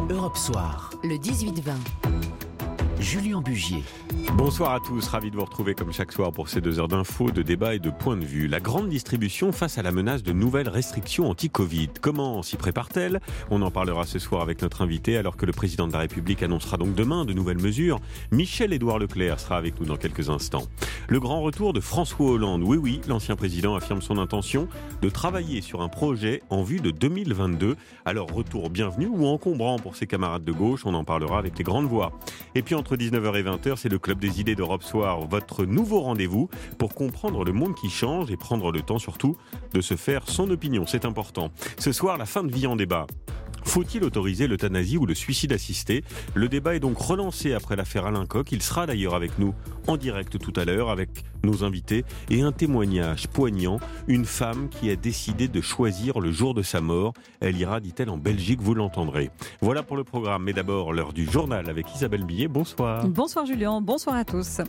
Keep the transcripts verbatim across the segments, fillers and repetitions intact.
Europe Soir, le dix-huit vingt. Julien Bugier. Bonsoir à tous, ravi de vous retrouver comme chaque soir pour ces deux heures d'infos, de débats et de points de vue. La grande distribution face à la menace de nouvelles restrictions anti-Covid. Comment s'y prépare-t-elle ? On en parlera ce soir avec notre invité alors que le président de la République annoncera donc demain de nouvelles mesures. Michel-Édouard Leclerc sera avec nous dans quelques instants. Le grand retour de François Hollande. Oui, oui, l'ancien président affirme son intention de travailler sur un projet en vue de deux mille vingt-deux. Alors retour bienvenu ou encombrant pour ses camarades de gauche, on en parlera avec les grandes voix. Et puis entre dix-neuf heures et vingt heures, c'est le Club des idées d'Europe Soir, votre nouveau rendez-vous pour comprendre le monde qui change et prendre le temps surtout de se faire son opinion. C'est important. Ce soir, la fin de vie en débat. Faut-il autoriser l'euthanasie ou le suicide assisté ? Le débat est donc relancé après l'affaire Alain Coq. Il sera d'ailleurs avec nous en direct tout à l'heure avec nos invités et un témoignage poignant. Une femme qui a décidé de choisir le jour de sa mort. Elle ira, dit-elle, en Belgique, vous l'entendrez. Voilà pour le programme. Mais d'abord, l'heure du journal avec Isabelle Billet. Bonsoir. Bonsoir Julien, bonsoir à tous.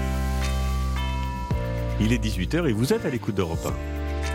Il est dix-huit heures et vous êtes à l'écoute d'Europe un.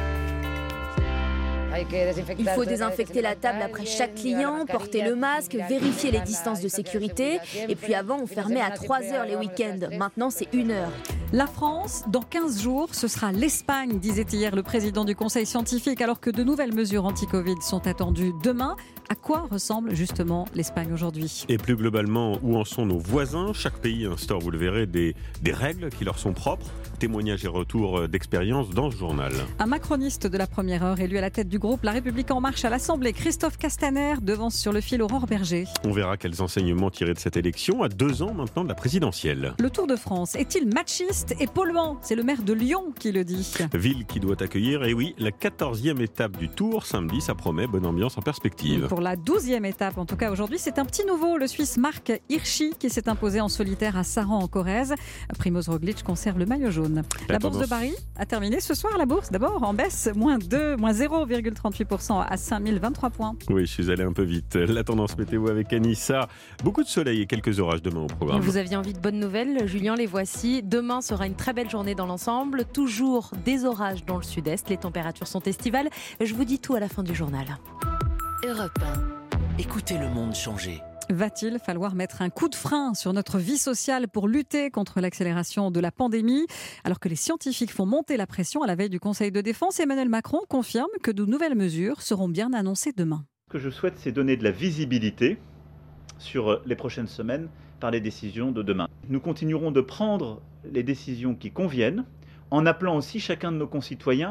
Il faut désinfecter la table après chaque client, porter le masque, vérifier les distances de sécurité. Et puis avant, on fermait à trois heures les week-ends. Maintenant, c'est une heure. La France, dans quinze jours, ce sera l'Espagne, disait hier le président du Conseil scientifique, alors que de nouvelles mesures anti-Covid sont attendues demain. À quoi ressemble justement l'Espagne aujourd'hui ? Et plus globalement, où en sont nos voisins ? Chaque pays instaure, vous le verrez, des, des règles qui leur sont propres. Témoignages et retours d'expérience dans ce journal. Un macroniste de la première heure, élu à la tête du groupe La République En Marche à l'Assemblée, Christophe Castaner, devance sur le fil Aurore Berger. On verra quels enseignements tirer de cette élection à deux ans maintenant de la présidentielle. Le Tour de France est-il machiste et polluant ? C'est le maire de Lyon qui le dit. Ville qui doit accueillir, et oui, la quatorzième étape du Tour. Samedi, ça promet, bonne ambiance en perspective. Pour la douzième étape, en tout cas aujourd'hui, c'est un petit nouveau, le Suisse Marc Hirschi qui s'est imposé en solitaire à Saran en Corrèze. Primoz Roglic conserve le maillot jaune. La, la bourse de Paris a terminé ce soir, la bourse d'abord en baisse, moins deux, moins zéro virgule trente-huit pour cent à cinq mille vingt-trois points. Oui, je suis allé un peu vite. La tendance météo avec Anissa. Beaucoup de soleil et quelques orages demain au programme. Vous aviez envie de bonnes nouvelles, Julien, les voici. Demain sera une très belle journée dans l'ensemble. Toujours des orages dans le sud-est. Les températures sont estivales. Je vous dis tout à la fin du journal. Europe un. Écoutez le monde changer. Va-t-il falloir mettre un coup de frein sur notre vie sociale pour lutter contre l'accélération de la pandémie ? Alors que les scientifiques font monter la pression à la veille du Conseil de défense, Emmanuel Macron confirme que de nouvelles mesures seront bien annoncées demain. Ce que je souhaite, c'est donner de la visibilité sur les prochaines semaines par les décisions de demain. Nous continuerons de prendre les décisions qui conviennent, en appelant aussi chacun de nos concitoyens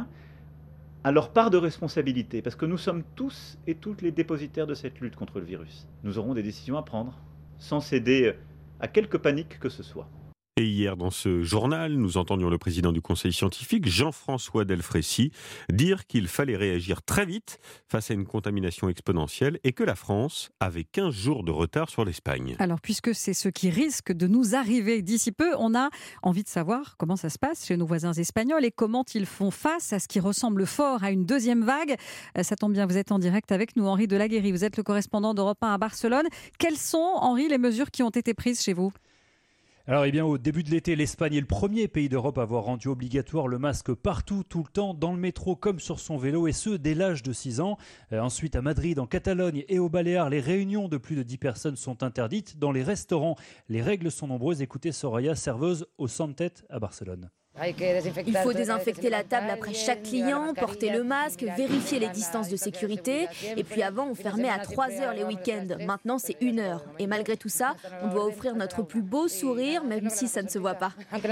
à leur part de responsabilité, parce que nous sommes tous et toutes les dépositaires de cette lutte contre le virus. Nous aurons des décisions à prendre, sans céder à quelque panique que ce soit. Et hier, dans ce journal, nous entendions le président du Conseil scientifique, Jean-François Delfraissy, dire qu'il fallait réagir très vite face à une contamination exponentielle et que la France avait quinze jours de retard sur l'Espagne. Alors, puisque c'est ce qui risque de nous arriver d'ici peu, on a envie de savoir comment ça se passe chez nos voisins espagnols et comment ils font face à ce qui ressemble fort à une deuxième vague. Ça tombe bien, vous êtes en direct avec nous, Henri Delaguérie. Vous êtes le correspondant d'Europe un à Barcelone. Quelles sont, Henri, les mesures qui ont été prises chez vous ? Alors, eh bien, au début de l'été, l'Espagne est le premier pays d'Europe à avoir rendu obligatoire le masque partout, tout le temps, dans le métro comme sur son vélo, et ce, dès l'âge de six ans. Euh, ensuite, à Madrid, en Catalogne et aux Baléares, les réunions de plus de dix personnes sont interdites. Dans les restaurants, les règles sont nombreuses. Écoutez Soraya, serveuse au Santet à Barcelone. Il faut désinfecter la table après chaque client, porter le masque, vérifier les distances de sécurité. Et puis avant, on fermait à trois heures les week-ends. Maintenant, c'est une heure. Et malgré tout ça, on doit offrir notre plus beau sourire, même si ça ne se voit pas.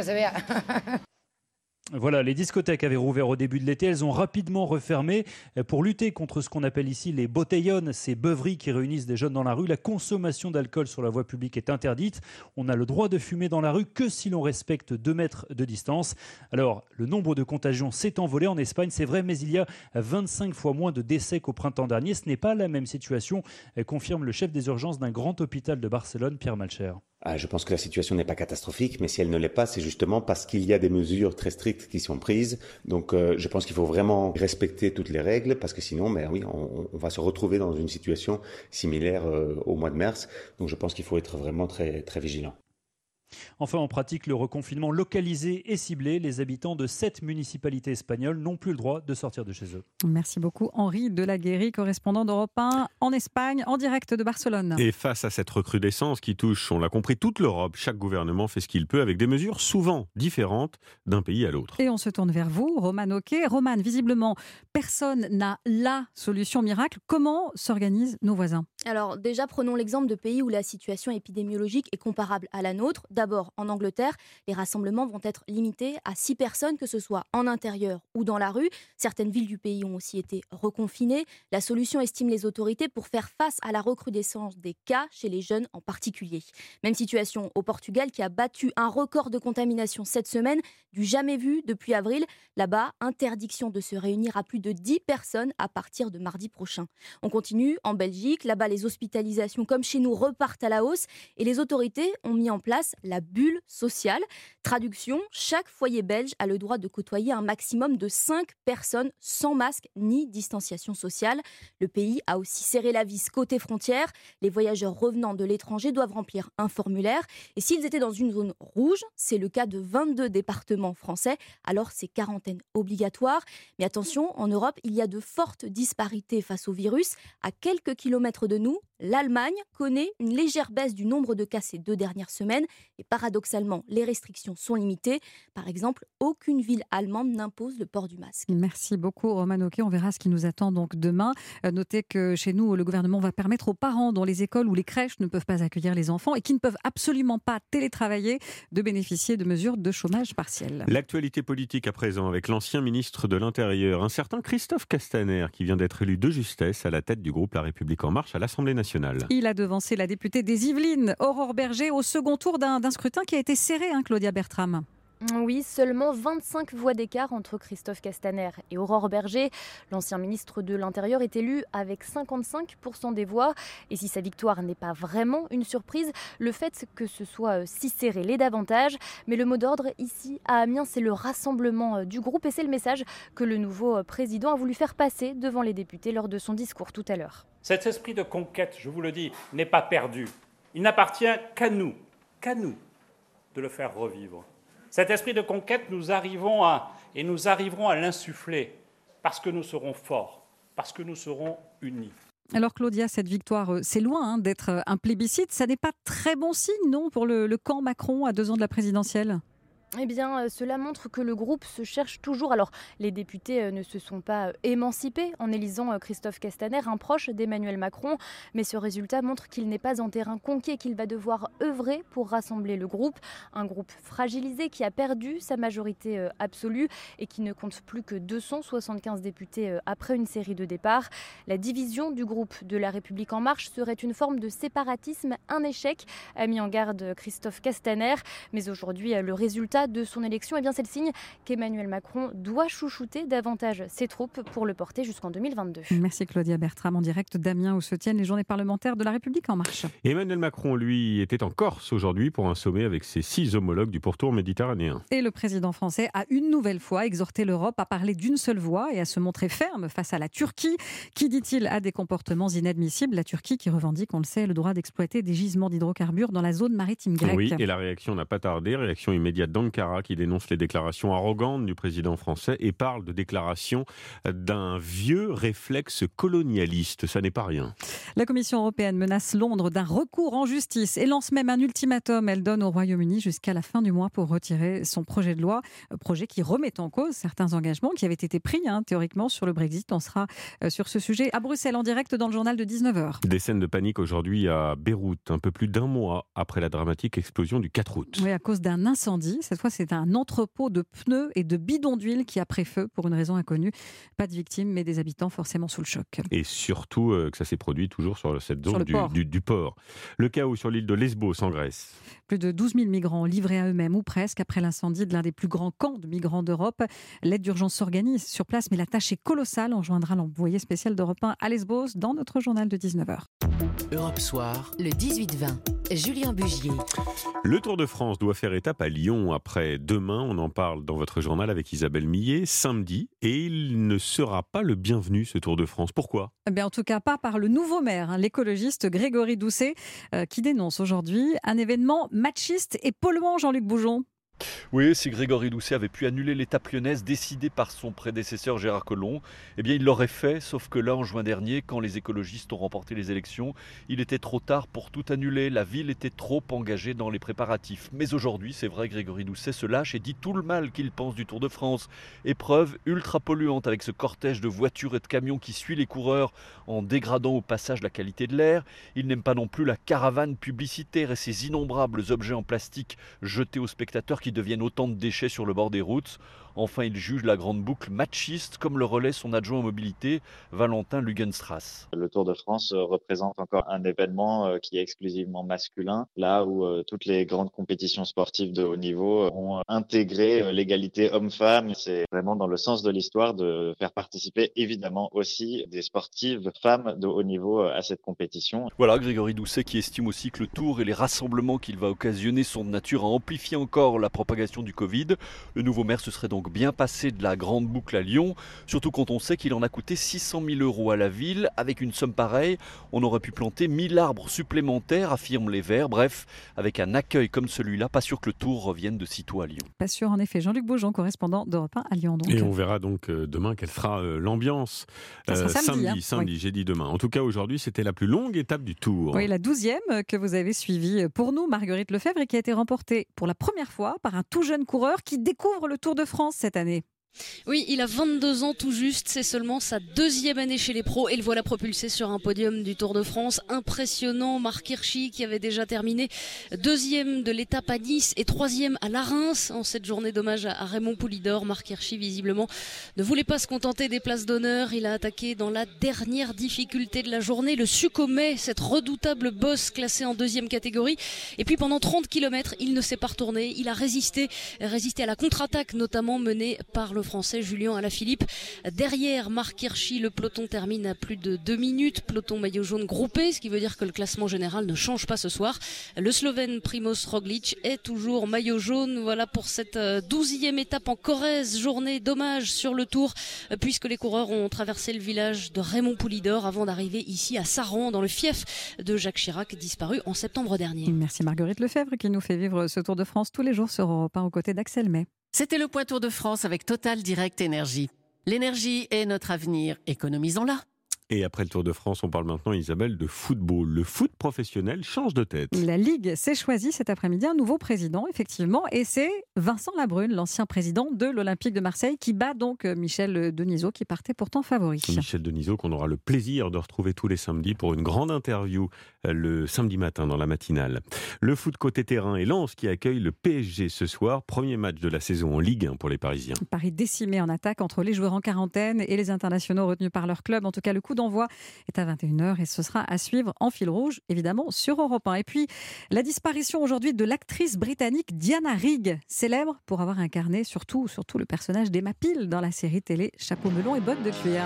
Voilà, les discothèques avaient rouvert au début de l'été, elles ont rapidement refermé pour lutter contre ce qu'on appelle ici les botellones, ces beuveries qui réunissent des jeunes dans la rue. La consommation d'alcool sur la voie publique est interdite. On a le droit de fumer dans la rue que si l'on respecte deux mètres de distance. Alors, le nombre de contagions s'est envolé en Espagne, c'est vrai, mais il y a vingt-cinq fois moins de décès qu'au printemps dernier. Ce n'est pas la même situation, confirme le chef des urgences d'un grand hôpital de Barcelone, Pierre Malcher. Ah, je pense que la situation n'est pas catastrophique, mais si elle ne l'est pas, c'est justement parce qu'il y a des mesures très strictes qui sont prises. Donc, euh, je pense qu'il faut vraiment respecter toutes les règles, parce que sinon, ben oui, on, on va se retrouver dans une situation similaire euh, au mois de mars. Donc, je pense qu'il faut être vraiment très, très vigilant. Enfin, en pratique, le reconfinement localisé et ciblé. Les habitants de sept municipalités espagnoles n'ont plus le droit de sortir de chez eux. Merci beaucoup Henri Delaguérie, correspondant d'Europe un en Espagne, en direct de Barcelone. Et face à cette recrudescence qui touche, on l'a compris, toute l'Europe, chaque gouvernement fait ce qu'il peut avec des mesures souvent différentes d'un pays à l'autre. Et on se tourne vers vous, Roman Oquet. Roman, visiblement, personne n'a la solution miracle. Comment s'organisent nos voisins ? Alors déjà, prenons l'exemple de pays où la situation épidémiologique est comparable à la nôtre. D'abord, en Angleterre, les rassemblements vont être limités à six personnes, que ce soit en intérieur ou dans la rue. Certaines villes du pays ont aussi été reconfinées. La solution, estiment les autorités, pour faire face à la recrudescence des cas chez les jeunes en particulier. Même situation au Portugal, qui a battu un record de contamination cette semaine, du jamais vu depuis avril. Là-bas, interdiction de se réunir à plus de dix personnes à partir de mardi prochain. On continue en Belgique. Là-bas, les hospitalisations, comme chez nous, repartent à la hausse et les autorités ont mis en place la bulle sociale. Traduction, chaque foyer belge a le droit de côtoyer un maximum de cinq personnes sans masque ni distanciation sociale. Le pays a aussi serré la vis côté frontière. Les voyageurs revenant de l'étranger doivent remplir un formulaire. Et s'ils étaient dans une zone rouge, c'est le cas de vingt-deux départements français, alors c'est quarantaine obligatoire. Mais attention, en Europe, il y a de fortes disparités face au virus. À quelques kilomètres de nous, l'Allemagne connaît une légère baisse du nombre de cas ces deux dernières semaines. Et paradoxalement, les restrictions sont limitées. Par exemple, aucune ville allemande n'impose le port du masque. Merci beaucoup Roman Oquet. On verra ce qui nous attend donc demain. Notez que chez nous, le gouvernement va permettre aux parents dont les écoles ou les crèches ne peuvent pas accueillir les enfants et qui ne peuvent absolument pas télétravailler de bénéficier de mesures de chômage partiel. L'actualité politique à présent avec l'ancien ministre de l'Intérieur, un certain Christophe Castaner, qui vient d'être élu de justesse à la tête du groupe La République En Marche à l'Assemblée nationale. Il a devancé la députée des Yvelines, Aurore Berger, au second tour d'un, d'un scrutin qui a été serré, hein, Claudia Bertram. Oui, seulement vingt-cinq voix d'écart entre Christophe Castaner et Aurore Berger. L'ancien ministre de l'Intérieur est élu avec cinquante-cinq pour cent des voix. Et si sa victoire n'est pas vraiment une surprise, le fait que ce soit si serré l'est davantage. Mais le mot d'ordre ici à Amiens, c'est le rassemblement du groupe et c'est le message que le nouveau président a voulu faire passer devant les députés lors de son discours tout à l'heure. Cet esprit de conquête, je vous le dis, n'est pas perdu. Il n'appartient qu'à nous, qu'à nous de le faire revivre. Cet esprit de conquête, nous arrivons à, et nous arriverons à l'insuffler parce que nous serons forts, parce que nous serons unis. Alors Claudia, cette victoire, c'est loin hein, d'être un plébiscite. Ça n'est pas très bon signe, non, pour le, le camp Macron à deux ans de la présidentielle ? Eh bien, cela montre que le groupe se cherche toujours. Alors, les députés ne se sont pas émancipés en élisant Christophe Castaner, un proche d'Emmanuel Macron. Mais ce résultat montre qu'il n'est pas en terrain conquis, qu'il va devoir œuvrer pour rassembler le groupe. Un groupe fragilisé qui a perdu sa majorité absolue et qui ne compte plus que deux cent soixante-quinze députés après une série de départs. La division du groupe de La République En Marche serait une forme de séparatisme, un échec, a mis en garde Christophe Castaner. Mais aujourd'hui, le résultat de son élection, eh bien c'est le signe qu'Emmanuel Macron doit chouchouter davantage ses troupes pour le porter jusqu'en deux mille vingt-deux. Merci Claudia Bertram, en direct d'Amiens où se tiennent les journées parlementaires de La République En Marche. Emmanuel Macron, lui, était en Corse aujourd'hui pour un sommet avec ses six homologues du pourtour méditerranéen. Et le président français a une nouvelle fois exhorté l'Europe à parler d'une seule voix et à se montrer ferme face à la Turquie, qui, dit-il, a des comportements inadmissibles. La Turquie qui revendique, on le sait, le droit d'exploiter des gisements d'hydrocarbures dans la zone maritime grecque. Oui, et la réaction n'a pas tardé, réaction immédiate d'Ankara qui dénonce les déclarations arrogantes du président français et parle de déclaration d'un vieux réflexe colonialiste. Ça n'est pas rien. La Commission européenne menace Londres d'un recours en justice et lance même un ultimatum. Elle donne au Royaume-Uni jusqu'à la fin du mois pour retirer son projet de loi, projet qui remet en cause certains engagements qui avaient été pris hein, théoriquement sur le Brexit. On sera euh, sur ce sujet à Bruxelles en direct dans le journal de dix-neuf heures. Des scènes de panique aujourd'hui à Beyrouth, un peu plus d'un mois après la dramatique explosion du quatre août. Oui, à cause d'un incendie. Cette fois, c'est un entrepôt de pneus et de bidons d'huile qui a pris feu pour une raison inconnue. Pas de victimes, mais des habitants forcément sous le choc. Et surtout euh, que ça s'est produit toujours sur cette zone sur du, port. Du, du port. Le chaos sur l'île de Lesbos en Grèce. Plus de douze mille migrants livrés à eux-mêmes ou presque après l'incendie de l'un des plus grands camps de migrants d'Europe. L'aide d'urgence s'organise sur place, mais la tâche est colossale. On joindra l'envoyé spécial d'Europe un à Lesbos dans notre journal de dix-neuf heures. Europe Soir, le dix-huit vingt. Julien Bugier. Le Tour de France doit faire étape à Lyon après après demain. On en parle dans votre journal avec Isabelle Millet, samedi. Et il ne sera pas le bienvenu, ce Tour de France. Pourquoi ? Eh bien, en tout cas, pas par le nouveau maire, hein, l'écologiste Grégory Doucet, euh, qui dénonce aujourd'hui un événement machiste et polluant, Jean-Luc Boujon. Oui, si Grégory Doucet avait pu annuler l'étape lyonnaise décidée par son prédécesseur Gérard Collomb, eh bien il l'aurait fait, sauf que là en juin dernier, quand les écologistes ont remporté les élections, il était trop tard pour tout annuler, la ville était trop engagée dans les préparatifs. Mais aujourd'hui, c'est vrai, Grégory Doucet se lâche et dit tout le mal qu'il pense du Tour de France. Épreuve ultra polluante avec ce cortège de voitures et de camions qui suit les coureurs en dégradant au passage la qualité de l'air. Il n'aime pas non plus la caravane publicitaire et ses innombrables objets en plastique jetés aux spectateurs qui deviennent autant de déchets sur le bord des routes. Enfin, il juge la grande boucle machiste, comme le relaie son adjoint en mobilité, Valentin Lugenstrass. Le Tour de France représente encore un événement qui est exclusivement masculin, là où toutes les grandes compétitions sportives de haut niveau ont intégré l'égalité homme-femme. C'est vraiment dans le sens de l'histoire de faire participer évidemment aussi des sportives femmes de haut niveau à cette compétition. Voilà, Grégory Doucet qui estime aussi que le Tour et les rassemblements qu'il va occasionner sont de nature à amplifier encore la propagation du Covid. Le nouveau maire se serait donc bien passé de la grande boucle à Lyon, surtout quand on sait qu'il en a coûté six cent mille euros à la ville. Avec une somme pareille, on aurait pu planter mille arbres supplémentaires, affirment les Verts. Bref, avec un accueil comme celui-là, pas sûr que le Tour revienne de sitôt à Lyon. Pas sûr, en effet. Jean-Luc Boujon, correspondant d'Europe un à Lyon. Donc. Et on verra donc demain quelle sera l'ambiance. Euh, samedi, samedi, hein. samedi oui. j'ai dit demain. En tout cas, aujourd'hui, c'était la plus longue étape du Tour. Oui, la douzième que vous avez suivie pour nous, Marguerite Lefebvre, et qui a été remportée pour la première fois par un tout jeune coureur qui découvre le Tour de France cette année. Oui, il a vingt-deux ans tout juste, c'est seulement sa deuxième année chez les pros et le voilà propulsé sur un podium du Tour de France. Impressionnant, Marc Hirschi qui avait déjà terminé deuxième de l'étape à Nice et troisième à La Reims en cette journée d'hommage à Raymond Poulidor. Marc Hirschi visiblement ne voulait pas se contenter des places d'honneur, il a attaqué dans la dernière difficulté de la journée, le Sukhumets, cette redoutable bosse classée en deuxième catégorie. Et puis pendant trente kilomètres, il ne s'est pas retourné, il a résisté, résisté à la contre-attaque notamment menée par le Français Julien Alaphilippe. Derrière Marc Hirschi, le peloton termine à plus de deux minutes. Peloton maillot jaune groupé, ce qui veut dire que le classement général ne change pas ce soir. Le Slovène Primoz Roglic est toujours maillot jaune. Voilà pour cette douzième étape en Corrèze, journée d'hommage sur le Tour, puisque les coureurs ont traversé le village de Raymond Poulidor avant d'arriver ici à Saran, dans le fief de Jacques Chirac, disparu en septembre dernier. Merci Marguerite Lefebvre qui nous fait vivre ce Tour de France tous les jours sur Europe un aux côtés d'Axel May. C'était le point Tour de France avec Total Direct Énergie. L'énergie est notre avenir, économisons-la. Et après le Tour de France, on parle maintenant, Isabelle, de football. Le foot professionnel change de tête. La Ligue s'est choisie cet après-midi un nouveau président, effectivement, et c'est Vincent Labrune, l'ancien président de l'Olympique de Marseille, qui bat donc Michel Denisot, qui partait pourtant favori. Michel Denisot, qu'on aura le plaisir de retrouver tous les samedis pour une grande interview le samedi matin dans la matinale. Le foot côté terrain et Lens qui accueille le P S G ce soir. Premier match de la saison en Ligue un pour les Parisiens. Paris décimé en attaque entre les joueurs en quarantaine et les internationaux retenus par leur club. En tout cas, le coup d'envoi est à vingt et une heures et ce sera à suivre en fil rouge, évidemment, sur Europe un. Et puis, la disparition aujourd'hui de l'actrice britannique Diana Rigg, célèbre pour avoir incarné surtout, surtout le personnage d'Emma Peel dans la série télé Chapeau melon et bottes de cuir.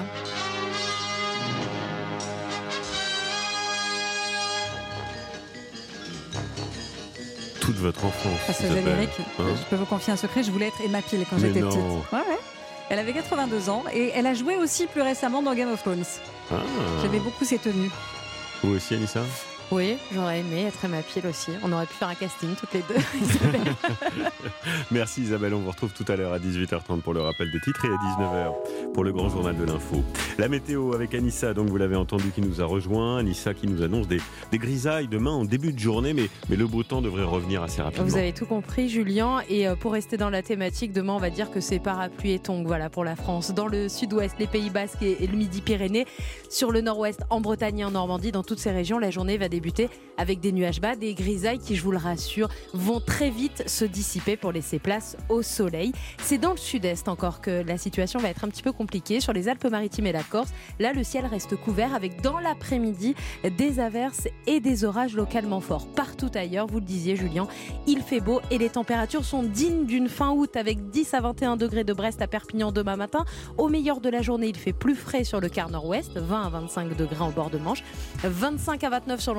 Toute votre enfance. À ce générique, hein, je peux vous confier un secret, je voulais être Emma Peel quand Mais j'étais non. petite. Ouais, ouais. Elle avait quatre-vingt-deux ans et elle a joué aussi plus récemment dans Game of Thrones. Ah. J'aimais beaucoup ses tenues. Vous aussi, Anissa ? Oui, j'aurais aimé être Emma Peel aussi. On aurait pu faire un casting toutes les deux, Isabelle. Merci Isabelle, on vous retrouve tout à l'heure à dix-huit heures trente pour le rappel des titres et à dix-neuf heures pour le grand journal de l'info. La météo avec Anissa, donc vous l'avez entendu, qui nous a rejoint. Anissa qui nous annonce des, des grisailles demain en début de journée, mais, mais le beau temps devrait revenir assez rapidement. Vous avez tout compris, Julien. Et pour rester dans la thématique, demain on va dire que c'est parapluie et tongs, voilà, pour la France. Dans le sud-ouest, les Pays Basques et, et le Midi-Pyrénées. Sur le nord-ouest, en Bretagne et en Normandie, dans toutes ces régions, la journée va débuter avec des nuages bas, des grisailles qui, je vous le rassure, vont très vite se dissiper pour laisser place au soleil. C'est dans le sud-est encore que la situation va être un petit peu compliquée. Sur les Alpes-Maritimes et la Corse, là le ciel reste couvert avec dans l'après-midi des averses et des orages localement forts. Partout ailleurs, vous le disiez Julien, il fait beau et les températures sont dignes d'une fin août avec dix à vingt et un degrés de Brest à Perpignan demain matin. Au meilleur de la journée, il fait plus frais sur le quart nord-ouest, vingt à vingt-cinq degrés en bord de Manche, vingt-cinq à vingt-neuf sur l'ensemble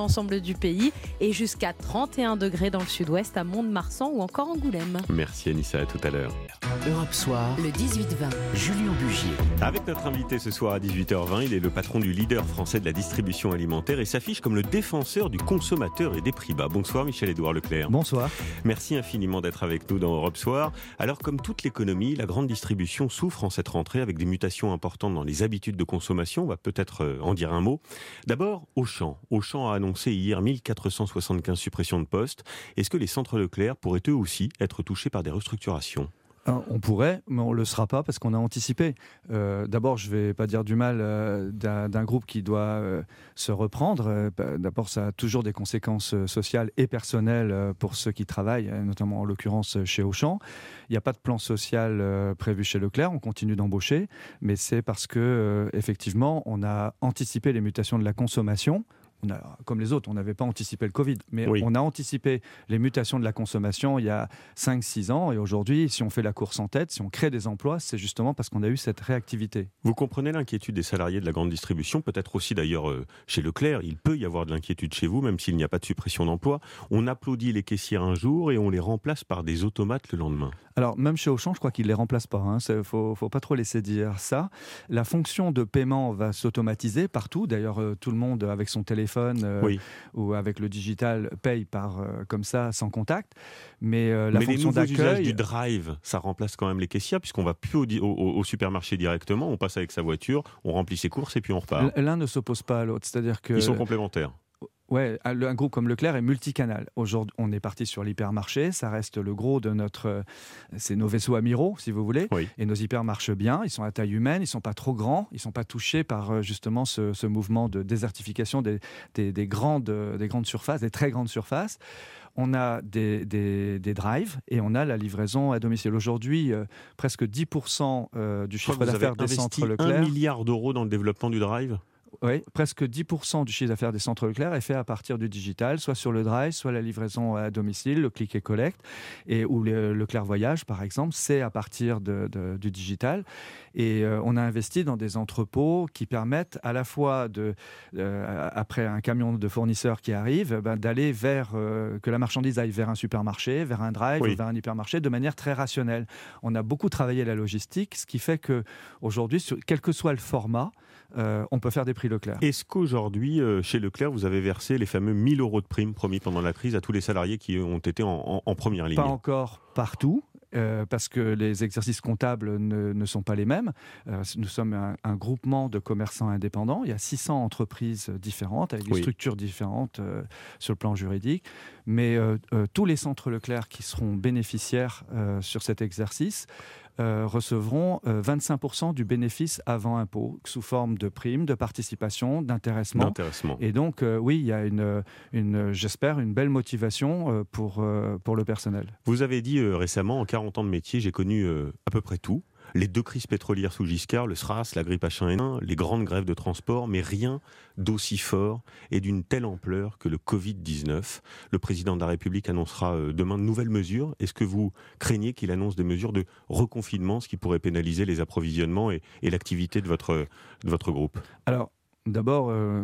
l'ensemble du pays et jusqu'à trente et un degrés dans le sud-ouest à Mont-de-Marsan ou encore Angoulême. Merci Anissa, à tout à l'heure. Europe Soir, le dix-huit vingt, Julien Bugier. Avec notre invité ce soir à dix-huit heures vingt, il est le patron du leader français de la distribution alimentaire et s'affiche comme le défenseur du consommateur et des prix bas. Bonsoir Michel-Édouard Leclerc. Bonsoir. Merci infiniment d'être avec nous dans Europe Soir. Alors comme toute l'économie, la grande distribution souffre en cette rentrée avec des mutations importantes dans les habitudes de consommation. On va peut-être en dire un mot. D'abord, Auchan. Auchan a annoncé hier mille quatre cent soixante-quinze suppressions de postes. Est-ce que les centres Leclerc pourraient eux aussi être touchés par des restructurations ? On pourrait, mais on ne le sera pas parce qu'on a anticipé. Euh, d'abord, je ne vais pas dire du mal euh, d'un, d'un groupe qui doit euh, se reprendre. Euh, d'abord, ça a toujours des conséquences euh, sociales et personnelles euh, pour ceux qui travaillent, euh, notamment en l'occurrence chez Auchan. Il n'y a pas de plan social euh, prévu chez Leclerc, on continue d'embaucher, mais c'est parce que euh, effectivement, on a anticipé les mutations de la consommation. On a, comme les autres, on n'avait pas anticipé le Covid, mais oui. on a anticipé les mutations de la consommation il y a cinq six ans. Et aujourd'hui, si on fait la course en tête, si on crée des emplois, c'est justement parce qu'on a eu cette réactivité. Vous comprenez l'inquiétude des salariés de la grande distribution, peut-être aussi d'ailleurs euh, chez Leclerc. Il peut y avoir de l'inquiétude chez vous, même s'il n'y a pas de suppression d'emplois. On applaudit les caissières un jour et on les remplace par des automates le lendemain. Alors, même chez Auchan, je crois qu'ils ne les remplacent pas. Il hein. ne faut, faut pas trop laisser dire ça. La fonction de paiement va s'automatiser partout. D'ailleurs, euh, tout le monde, avec son téléphone euh, oui. ou avec le digital, paye par, euh, comme ça, sans contact. Mais euh, la Mais fonction les nouveaux d'accueil... usages du drive, ça remplace quand même les caissières, puisqu'on ne va plus au, au, au supermarché directement. On passe avec sa voiture, on remplit ses courses et puis on repart. L'un ne s'oppose pas à l'autre. C'est-à-dire que... Ils sont complémentaires. Ouais, un groupe comme Leclerc est multicanal. Aujourd'hui, on est parti sur l'hypermarché, ça reste le gros de notre... C'est nos vaisseaux amiraux, si vous voulez. Oui. Et nos hyper marchent bien, ils sont à taille humaine, ils ne sont pas trop grands, ils ne sont pas touchés par justement ce, ce mouvement de désertification des, des, des, grandes, des grandes surfaces, des très grandes surfaces. On a des, des, des drives et on a la livraison à domicile. Aujourd'hui, euh, presque dix pour cent euh, du chiffre d'affaires des centres Leclerc... un milliard d'euros dans le développement du drive ? Oui, presque dix pour cent du chiffre d'affaires des centres Leclerc est fait à partir du digital, soit sur le drive, soit la livraison à domicile, le click et collect, et ou le Leclerc Voyage, par exemple, c'est à partir de, de, du digital. Et euh, on a investi dans des entrepôts qui permettent à la fois, de, euh, après un camion de fournisseurs qui arrive, ben, d'aller vers, euh, que la marchandise aille vers un supermarché, vers un drive, oui. ou vers un hypermarché, de manière très rationnelle. On a beaucoup travaillé la logistique, ce qui fait qu'aujourd'hui, quel que soit le format, Euh, on peut faire des prix Leclerc. Est-ce qu'aujourd'hui, euh, chez Leclerc, vous avez versé les fameux mille euros de primes promis pendant la crise à tous les salariés qui ont été en, en, en première ligne ? Pas encore partout. Euh, parce que les exercices comptables ne, ne sont pas les mêmes. Euh, nous sommes un, un groupement de commerçants indépendants. Il y a six cents entreprises différentes, avec des oui. structures différentes euh, sur le plan juridique. Mais euh, euh, tous les centres Leclerc qui seront bénéficiaires euh, sur cet exercice euh, recevront euh, vingt-cinq pour cent du bénéfice avant impôt, sous forme de primes, de participation, d'intéressement. d'intéressement. Et donc, euh, oui, il y a, une, une, j'espère, une belle motivation euh, pour, euh, pour le personnel. Vous avez dit euh, récemment, en quarante ans de métier, j'ai connu euh, à peu près tout. Les deux crises pétrolières sous Giscard, le SRAS, la grippe H un N un, les grandes grèves de transport, mais rien d'aussi fort et d'une telle ampleur que le covid dix-neuf. Le président de la République annoncera demain de nouvelles mesures. Est-ce que vous craignez qu'il annonce des mesures de reconfinement, ce qui pourrait pénaliser les approvisionnements et, et l'activité de votre, de votre groupe ? Alors, d'abord, euh,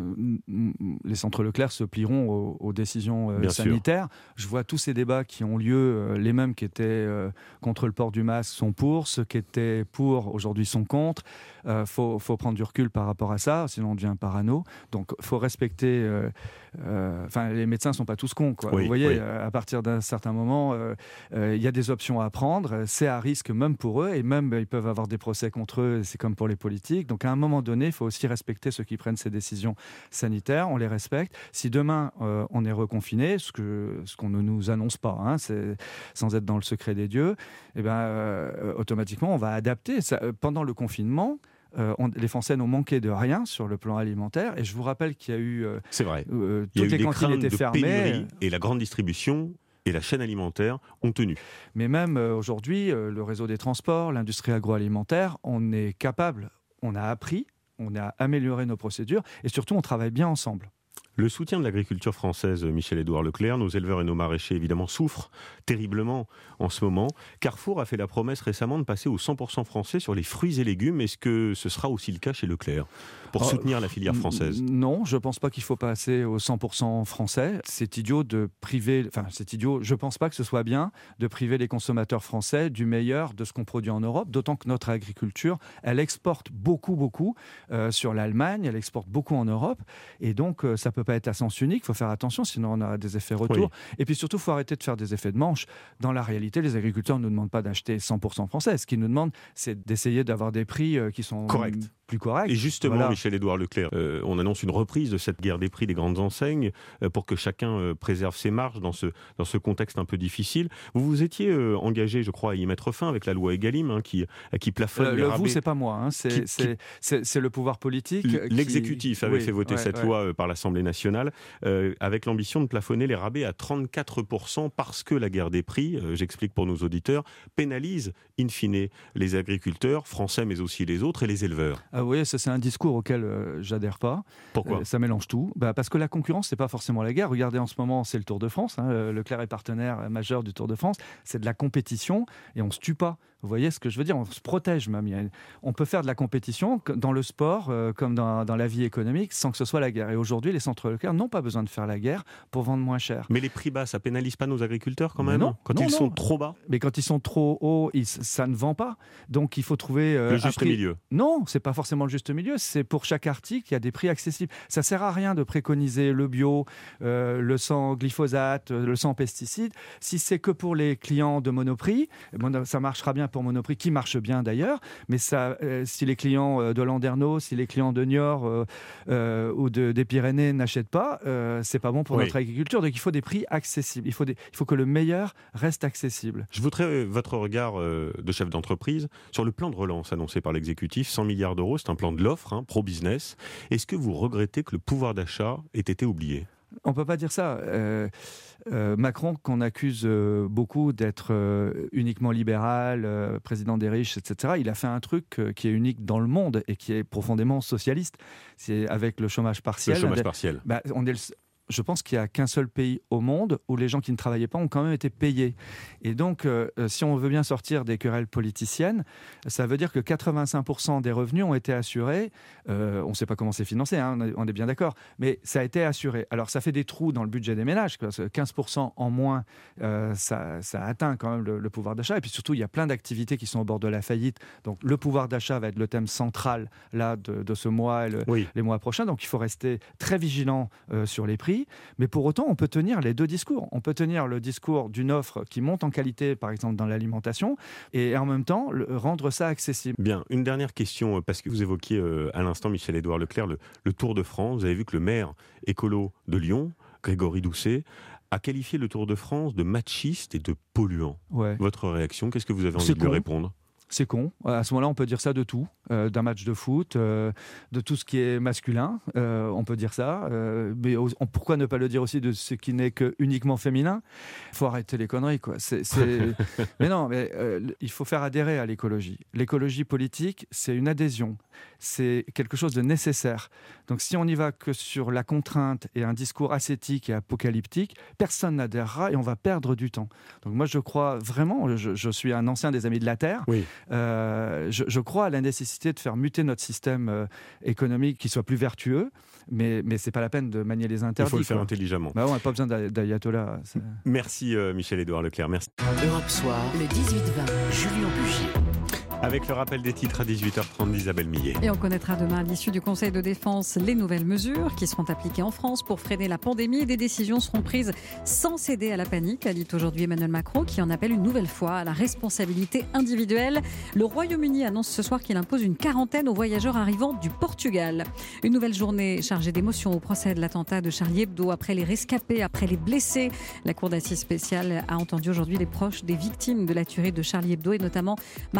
les centres Leclerc se plieront aux, aux décisions euh, sanitaires. Je vois tous ces débats qui ont lieu, euh, les mêmes qui étaient euh, contre le port du masque sont pour, ceux qui étaient pour aujourd'hui sont contre. Il euh, faut, faut prendre du recul par rapport à ça, sinon on devient parano. Donc il faut respecter... Euh, Enfin, euh, les médecins ne sont pas tous cons, quoi. Oui, vous voyez, oui. euh, à partir d'un certain moment, il euh, euh, y a des options à prendre. C'est à risque même pour eux, et même ils peuvent avoir des procès contre eux. C'est comme pour les politiques. Donc, à un moment donné, il faut aussi respecter ceux qui prennent ces décisions sanitaires. On les respecte. Si demain euh, on est reconfiné, ce que ce qu'on ne nous annonce pas, hein, c'est sans être dans le secret des dieux, et ben euh, automatiquement on va adapter. Ça, pendant le confinement. Euh, on, les Français n'ont manqué de rien sur le plan alimentaire. Et je vous rappelle qu'il y a eu... Euh, C'est vrai. Euh, Il y toutes a eu les cantines étaient de fermées. Pénurie, et la grande distribution et la chaîne alimentaire ont tenu. Mais même euh, aujourd'hui, euh, le réseau des transports, l'industrie agroalimentaire, on est capable, on a appris, on a amélioré nos procédures et surtout on travaille bien ensemble. Le soutien de l'agriculture française, Michel-Édouard Leclerc, nos éleveurs et nos maraîchers évidemment souffrent terriblement en ce moment. Carrefour a fait la promesse récemment de passer au cent pour cent français sur les fruits et légumes. Est-ce que ce sera aussi le cas chez Leclerc pour euh, soutenir la filière française? Non, je ne pense pas qu'il faut passer au cent pour cent français. C'est idiot de priver, enfin c'est idiot, je ne pense pas que ce soit bien de priver les consommateurs français du meilleur de ce qu'on produit en Europe, d'autant que notre agriculture, elle exporte beaucoup, beaucoup euh, sur l'Allemagne, elle exporte beaucoup en Europe, et donc euh, ça peut pas être à sens unique, il faut faire attention, sinon on a des effets retour. Oui. Et puis surtout, il faut arrêter de faire des effets de manche. Dans la réalité, les agriculteurs ne nous demandent pas d'acheter cent pour cent français. Ce qu'ils nous demandent, c'est d'essayer d'avoir des prix qui sont corrects. Plus corrects. Et justement, voilà. Michel-Édouard Leclerc, euh, on annonce une reprise de cette guerre des prix des grandes enseignes euh, pour que chacun euh, préserve ses marges dans ce, dans ce contexte un peu difficile. Vous vous étiez euh, engagé, je crois, à y mettre fin avec la loi Egalim hein, qui, qui plafonne le, les le rabais. Vous, c'est pas moi, hein, c'est, qui, c'est, c'est, c'est le pouvoir politique. L'exécutif qui... avait oui, fait voter ouais, cette ouais. loi euh, par l'Assemblée nationale euh, avec l'ambition de plafonner les rabais à trente-quatre pour cent parce que la guerre des prix, euh, j'explique pour nos auditeurs, pénalise in fine les agriculteurs français mais aussi les autres et les éleveurs. Ah oui, ça c'est un discours auquel euh, j'adhère pas. Pourquoi ? euh, Ça mélange tout. Bah, parce que la concurrence, c'est pas forcément la guerre. Regardez, en ce moment, c'est le Tour de France. Hein. Leclerc est partenaire majeur du Tour de France. C'est de la compétition et on se tue pas. Vous voyez ce que je veux dire ? On se protège même. On peut faire de la compétition dans le sport euh, comme dans, dans la vie économique sans que ce soit la guerre. Et aujourd'hui, les centres Leclerc n'ont pas besoin de faire la guerre pour vendre moins cher. Mais les prix bas, ça pénalise pas nos agriculteurs quand même ? non, Quand non, ils non. sont trop bas ? Mais quand ils sont trop hauts, ils, ça ne vend pas. Donc il faut trouver euh, le juste un prix... milieu. Non, c'est pas forcément le juste milieu. C'est pour chaque article, il y a des prix accessibles. Ça sert à rien de préconiser le bio, euh, le sans glyphosate, le sans pesticides. Si c'est que pour les clients de Monoprix, bon, ça marchera bien pour Monoprix, qui marche bien d'ailleurs. Mais ça, euh, si les clients de Landerneau, si les clients de Niort euh, euh, ou de, des Pyrénées n'achètent pas, euh, c'est pas bon pour oui. notre agriculture. Donc il faut des prix accessibles. Il faut, des, il faut que le meilleur reste accessible. Je voudrais votre regard euh, de chef d'entreprise sur le plan de relance annoncé par l'exécutif. cent milliards d'euros, c'est un plan de l'offre, hein, pro-business. Est-ce que vous regrettez que le pouvoir d'achat ait été oublié ? On ne peut pas dire ça. Euh, euh, Macron, qu'on accuse euh, beaucoup d'être euh, uniquement libéral, euh, président des riches, et cetera, il a fait un truc euh, qui est unique dans le monde et qui est profondément socialiste. C'est avec le chômage partiel. Le chômage partiel. Bah, on est le... Je pense qu'il n'y a qu'un seul pays au monde où les gens qui ne travaillaient pas ont quand même été payés. Et donc, euh, si on veut bien sortir des querelles politiciennes, ça veut dire que quatre-vingt-cinq pour cent des revenus ont été assurés. Euh, on ne sait pas comment c'est financé, hein, on est bien d'accord, mais ça a été assuré. Alors, ça fait des trous dans le budget des ménages, parce que quinze pour cent en moins, euh, ça, ça atteint quand même le, le pouvoir d'achat. Et puis surtout, il y a plein d'activités qui sont au bord de la faillite. Donc, le pouvoir d'achat va être le thème central là, de, de ce mois et le, oui. les mois prochains. Donc, il faut rester très vigilant euh, sur les prix. Mais pour autant, on peut tenir les deux discours. On peut tenir le discours d'une offre qui monte en qualité, par exemple dans l'alimentation, et en même temps le, rendre ça accessible. Bien, une dernière question, parce que vous évoquiez euh, à l'instant, Michel-Édouard Leclerc, le, le Tour de France. Vous avez vu que le maire écolo de Lyon, Grégory Doucet, a qualifié le Tour de France de machiste et de polluant. Ouais. Votre réaction, qu'est-ce que vous avez envie C'est de con. lui répondre ? C'est con. À ce moment-là, on peut dire ça de tout, euh, d'un match de foot, euh, de tout ce qui est masculin, euh, on peut dire ça. Euh, mais on, pourquoi ne pas le dire aussi de ce qui n'est que uniquement féminin ? Il faut arrêter les conneries, quoi. C'est, c'est... mais non, mais euh, il faut faire adhérer à l'écologie. L'écologie politique, c'est une adhésion. C'est quelque chose de nécessaire. Donc, si on n'y va que sur la contrainte et un discours ascétique et apocalyptique, personne n'adhérera et on va perdre du temps. Donc, moi, je crois vraiment. Je, je suis un ancien des Amis de la Terre. Oui. Euh, je, je crois à la nécessité de faire muter notre système euh, économique qui soit plus vertueux, mais, mais ce n'est pas la peine de manier les interdits. Il faut le faire quoi. intelligemment. Bah, on n'a pas besoin d'ayatollah. C'est... Merci euh, Michel-Édouard Leclerc. Merci. Europe Soir, le dix-huit vingt, Julien Bugier. Avec le rappel des titres à dix-huit heures trente d'Isabelle Millet. Et on connaîtra demain à l'issue du Conseil de défense les nouvelles mesures qui seront appliquées en France pour freiner la pandémie. Des décisions seront prises sans céder à la panique, a dit aujourd'hui Emmanuel Macron, qui en appelle une nouvelle fois à la responsabilité individuelle. Le Royaume-Uni annonce ce soir qu'il impose une quarantaine aux voyageurs arrivant du Portugal. Une nouvelle journée chargée d'émotions au procès de l'attentat de Charlie Hebdo. Après les rescapés, après les blessés, la Cour d'assises spéciale a entendu aujourd'hui les proches des victimes de la tuerie de Charlie Hebdo et notamment Maryse Wolinski,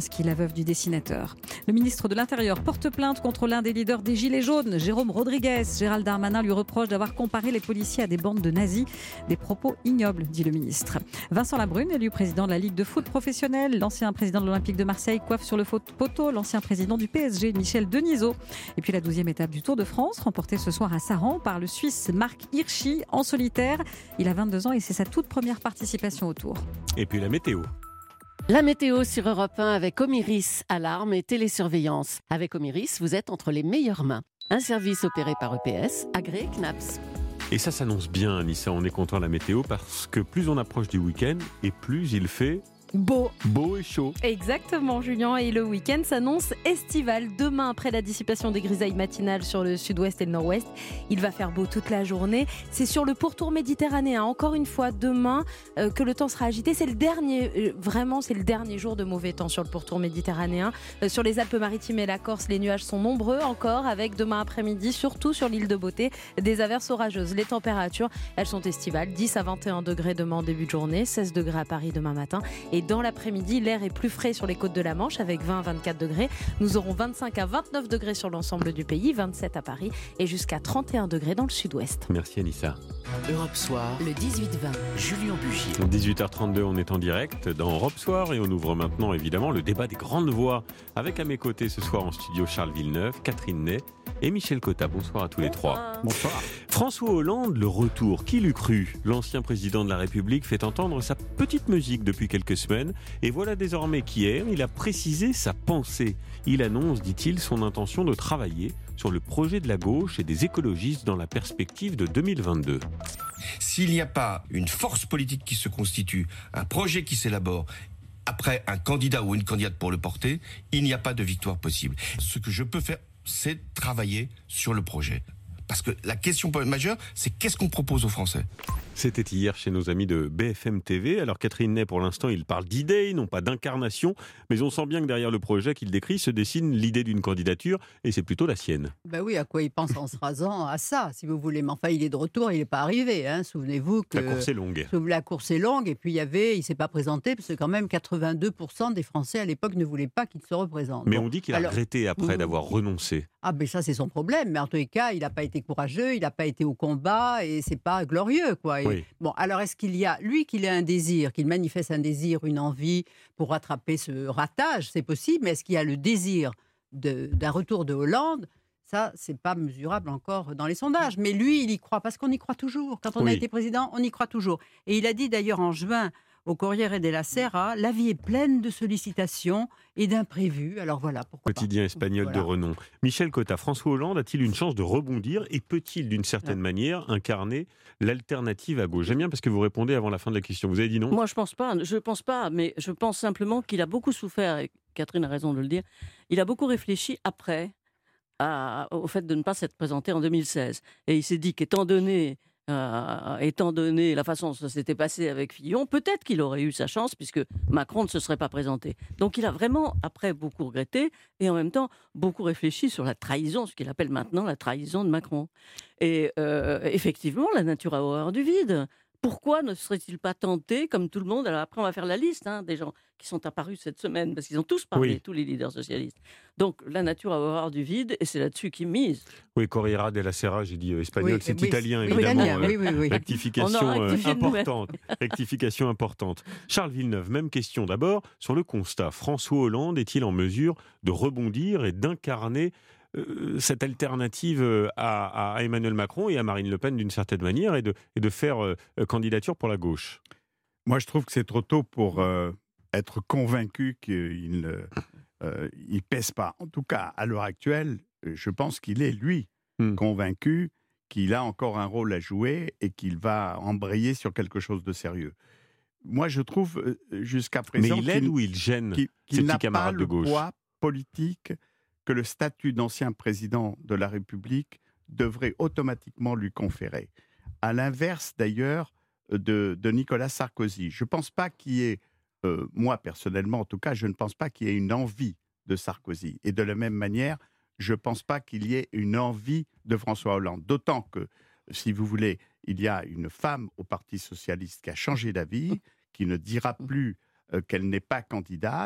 Polanski, la veuve du dessinateur. Le ministre de l'Intérieur porte plainte contre l'un des leaders des Gilets jaunes, Jérôme Rodriguez. Gérald Darmanin lui reproche d'avoir comparé les policiers à des bandes de nazis. Des propos ignobles, dit le ministre. Vincent Labrune, élu président de la Ligue de foot professionnelle. L'ancien président de l'Olympique de Marseille coiffe sur le poteau l'ancien président du P S G, Michel Denisot. Et puis la douzième étape du Tour de France, remportée ce soir à Saran par le Suisse Marc Hirschi en solitaire. Il a vingt-deux ans et c'est sa toute première participation au Tour. Et puis la météo. La météo sur Europe un avec Omiris, alarme et télésurveillance. Avec Omiris, vous êtes entre les meilleures mains. Un service opéré par E P S, agréé C N A P S. Et ça s'annonce bien, Anissa, on est content de la météo parce que plus on approche du week-end et plus il fait... Beau. Beau et chaud. Exactement, Julien. Et le week-end s'annonce estival. Demain, après la dissipation des grisailles matinales sur le sud-ouest et le nord-ouest, il va faire beau toute la journée. C'est sur le pourtour méditerranéen. Encore une fois, demain, euh, que le temps sera agité. C'est le dernier, euh, vraiment, c'est le dernier jour de mauvais temps sur le pourtour méditerranéen. Euh, sur les Alpes-Maritimes et la Corse, les nuages sont nombreux encore, avec demain après-midi, surtout sur l'île de Beauté, des averses orageuses. Les températures, elles sont estivales. dix à vingt et un degrés demain en début de journée, seize degrés à Paris demain matin. Et dans l'après-midi, l'air est plus frais sur les côtes de la Manche avec vingt à vingt-quatre degrés. Nous aurons vingt-cinq à vingt-neuf degrés sur l'ensemble du pays, vingt-sept à Paris et jusqu'à trente et un degrés dans le sud-ouest. Merci Anissa. Europe Soir, le dix-huit vingt, Julien Bugier. dix-huit heures trente-deux, on est en direct dans Europe Soir et on ouvre maintenant évidemment le débat des grandes voix avec à mes côtés ce soir en studio Charles Villeneuve, Catherine Ney et Michel Cotta. Bonsoir à tous les trois. Bonsoir. François Hollande, le retour, qui l'eût cru ? L'ancien président de la République fait entendre sa petite musique depuis quelques semaines et voilà désormais qu'hier, il a précisé sa pensée. Il annonce, dit-il, son intention de travailler sur le projet de la gauche et des écologistes dans la perspective de deux mille vingt-deux. S'il n'y a pas une force politique qui se constitue, un projet qui s'élabore, après un candidat ou une candidate pour le porter, il n'y a pas de victoire possible. Ce que je peux faire, c'est travailler sur le projet. Parce que la question majeure, c'est qu'est-ce qu'on propose aux Français ? C'était hier chez nos amis de B F M T V. Alors Catherine Ney, pour l'instant, il parle d'idées, non pas d'incarnation, mais on sent bien que derrière le projet qu'il décrit se dessine l'idée d'une candidature, et c'est plutôt la sienne. Ben oui, à quoi il pense en se rasant ? À ça, si vous voulez. Mais enfin, il est de retour, il n'est pas arrivé. Hein. Souvenez-vous que... La course est longue. La course est longue, et puis il y avait, il ne s'est pas présenté, parce que quand même quatre-vingt-deux pour cent des Français à l'époque ne voulaient pas qu'il se représente. Mais bon, on dit qu'il a alors... regretté après mmh. d'avoir renoncé. Ah ben ça c'est son problème, mais en tous les cas il n'a pas été courageux, il n'a pas été au combat et c'est pas glorieux quoi. Et, oui. Bon alors est-ce qu'il y a, lui qu'il ait un désir, qu'il manifeste un désir, une envie pour rattraper ce ratage, c'est possible, mais est-ce qu'il y a le désir de, d'un retour de Hollande ? Ça, c'est pas mesurable encore dans les sondages. Mais lui, il y croit, parce qu'on y croit toujours. Quand on oui. a été président, on y croit toujours. Et il a dit d'ailleurs en juin au Corriere della Sera, la vie est pleine de sollicitations et d'imprévus. Alors voilà, pourquoi Quotidien pas. espagnol voilà. de renom. Michel Cotta, François Hollande a-t-il une chance de rebondir et peut-il, d'une certaine ouais. manière, incarner l'alternative à gauche ? J'aime bien parce que vous répondez avant la fin de la question. Vous avez dit non ? Moi, je pense pas. Je pense pas, mais je pense simplement qu'il a beaucoup souffert, et Catherine a raison de le dire, il a beaucoup réfléchi après à, au fait de ne pas s'être présenté en deux mille seize. Et il s'est dit qu'étant donné... Euh, étant donné la façon dont ça s'était passé avec Fillon, peut-être qu'il aurait eu sa chance puisque Macron ne se serait pas présenté. Donc il a vraiment, après, beaucoup regretté et en même temps beaucoup réfléchi sur la trahison, ce qu'il appelle maintenant la trahison de Macron. Et euh, effectivement, la nature a horreur du vide. Pourquoi ne serait-il pas tenté, comme tout le monde ? Alors après, on va faire la liste hein, des gens qui sont apparus cette semaine, parce qu'ils ont tous parlé, oui. tous les leaders socialistes. Donc, la nature a horreur du vide, et c'est là-dessus qu'ils misent. Oui, Corriere della Sera, j'ai dit euh, espagnol, oui, c'est oui, italien, oui, évidemment. Oui, euh, oui, oui, oui. Rectification euh, importante. Rectification importante. Charles Villeneuve, même question d'abord, sur le constat. François Hollande est-il en mesure de rebondir et d'incarner euh, cette alternative à, à Emmanuel Macron et à Marine Le Pen d'une certaine manière, et de, et de faire euh, candidature pour la gauche ? Moi, je trouve que c'est trop tôt pour euh, être convaincu qu'il ne euh, il pèse pas. En tout cas, à l'heure actuelle, je pense qu'il est, lui, hmm. convaincu qu'il a encore un rôle à jouer et qu'il va embrayer sur quelque chose de sérieux. Moi, je trouve, euh, jusqu'à présent... Mais il aide ou il gêne qu'il, qu'il ses n'a petits camarades pas de gauche ? Le poids politique que le statut d'ancien président de la République devrait automatiquement lui conférer. À l'inverse, d'ailleurs, de, de Nicolas Sarkozy. Je ne pense pas qu'il y ait, euh, moi personnellement en tout cas, je ne pense pas qu'il y ait une envie de Sarkozy. Et de la même manière, je ne pense pas qu'il y ait une envie de François Hollande. D'autant que, si vous voulez, il y a une femme au Parti socialiste qui a changé d'avis, qui ne dira plus euh, qu'elle n'est pas candidate,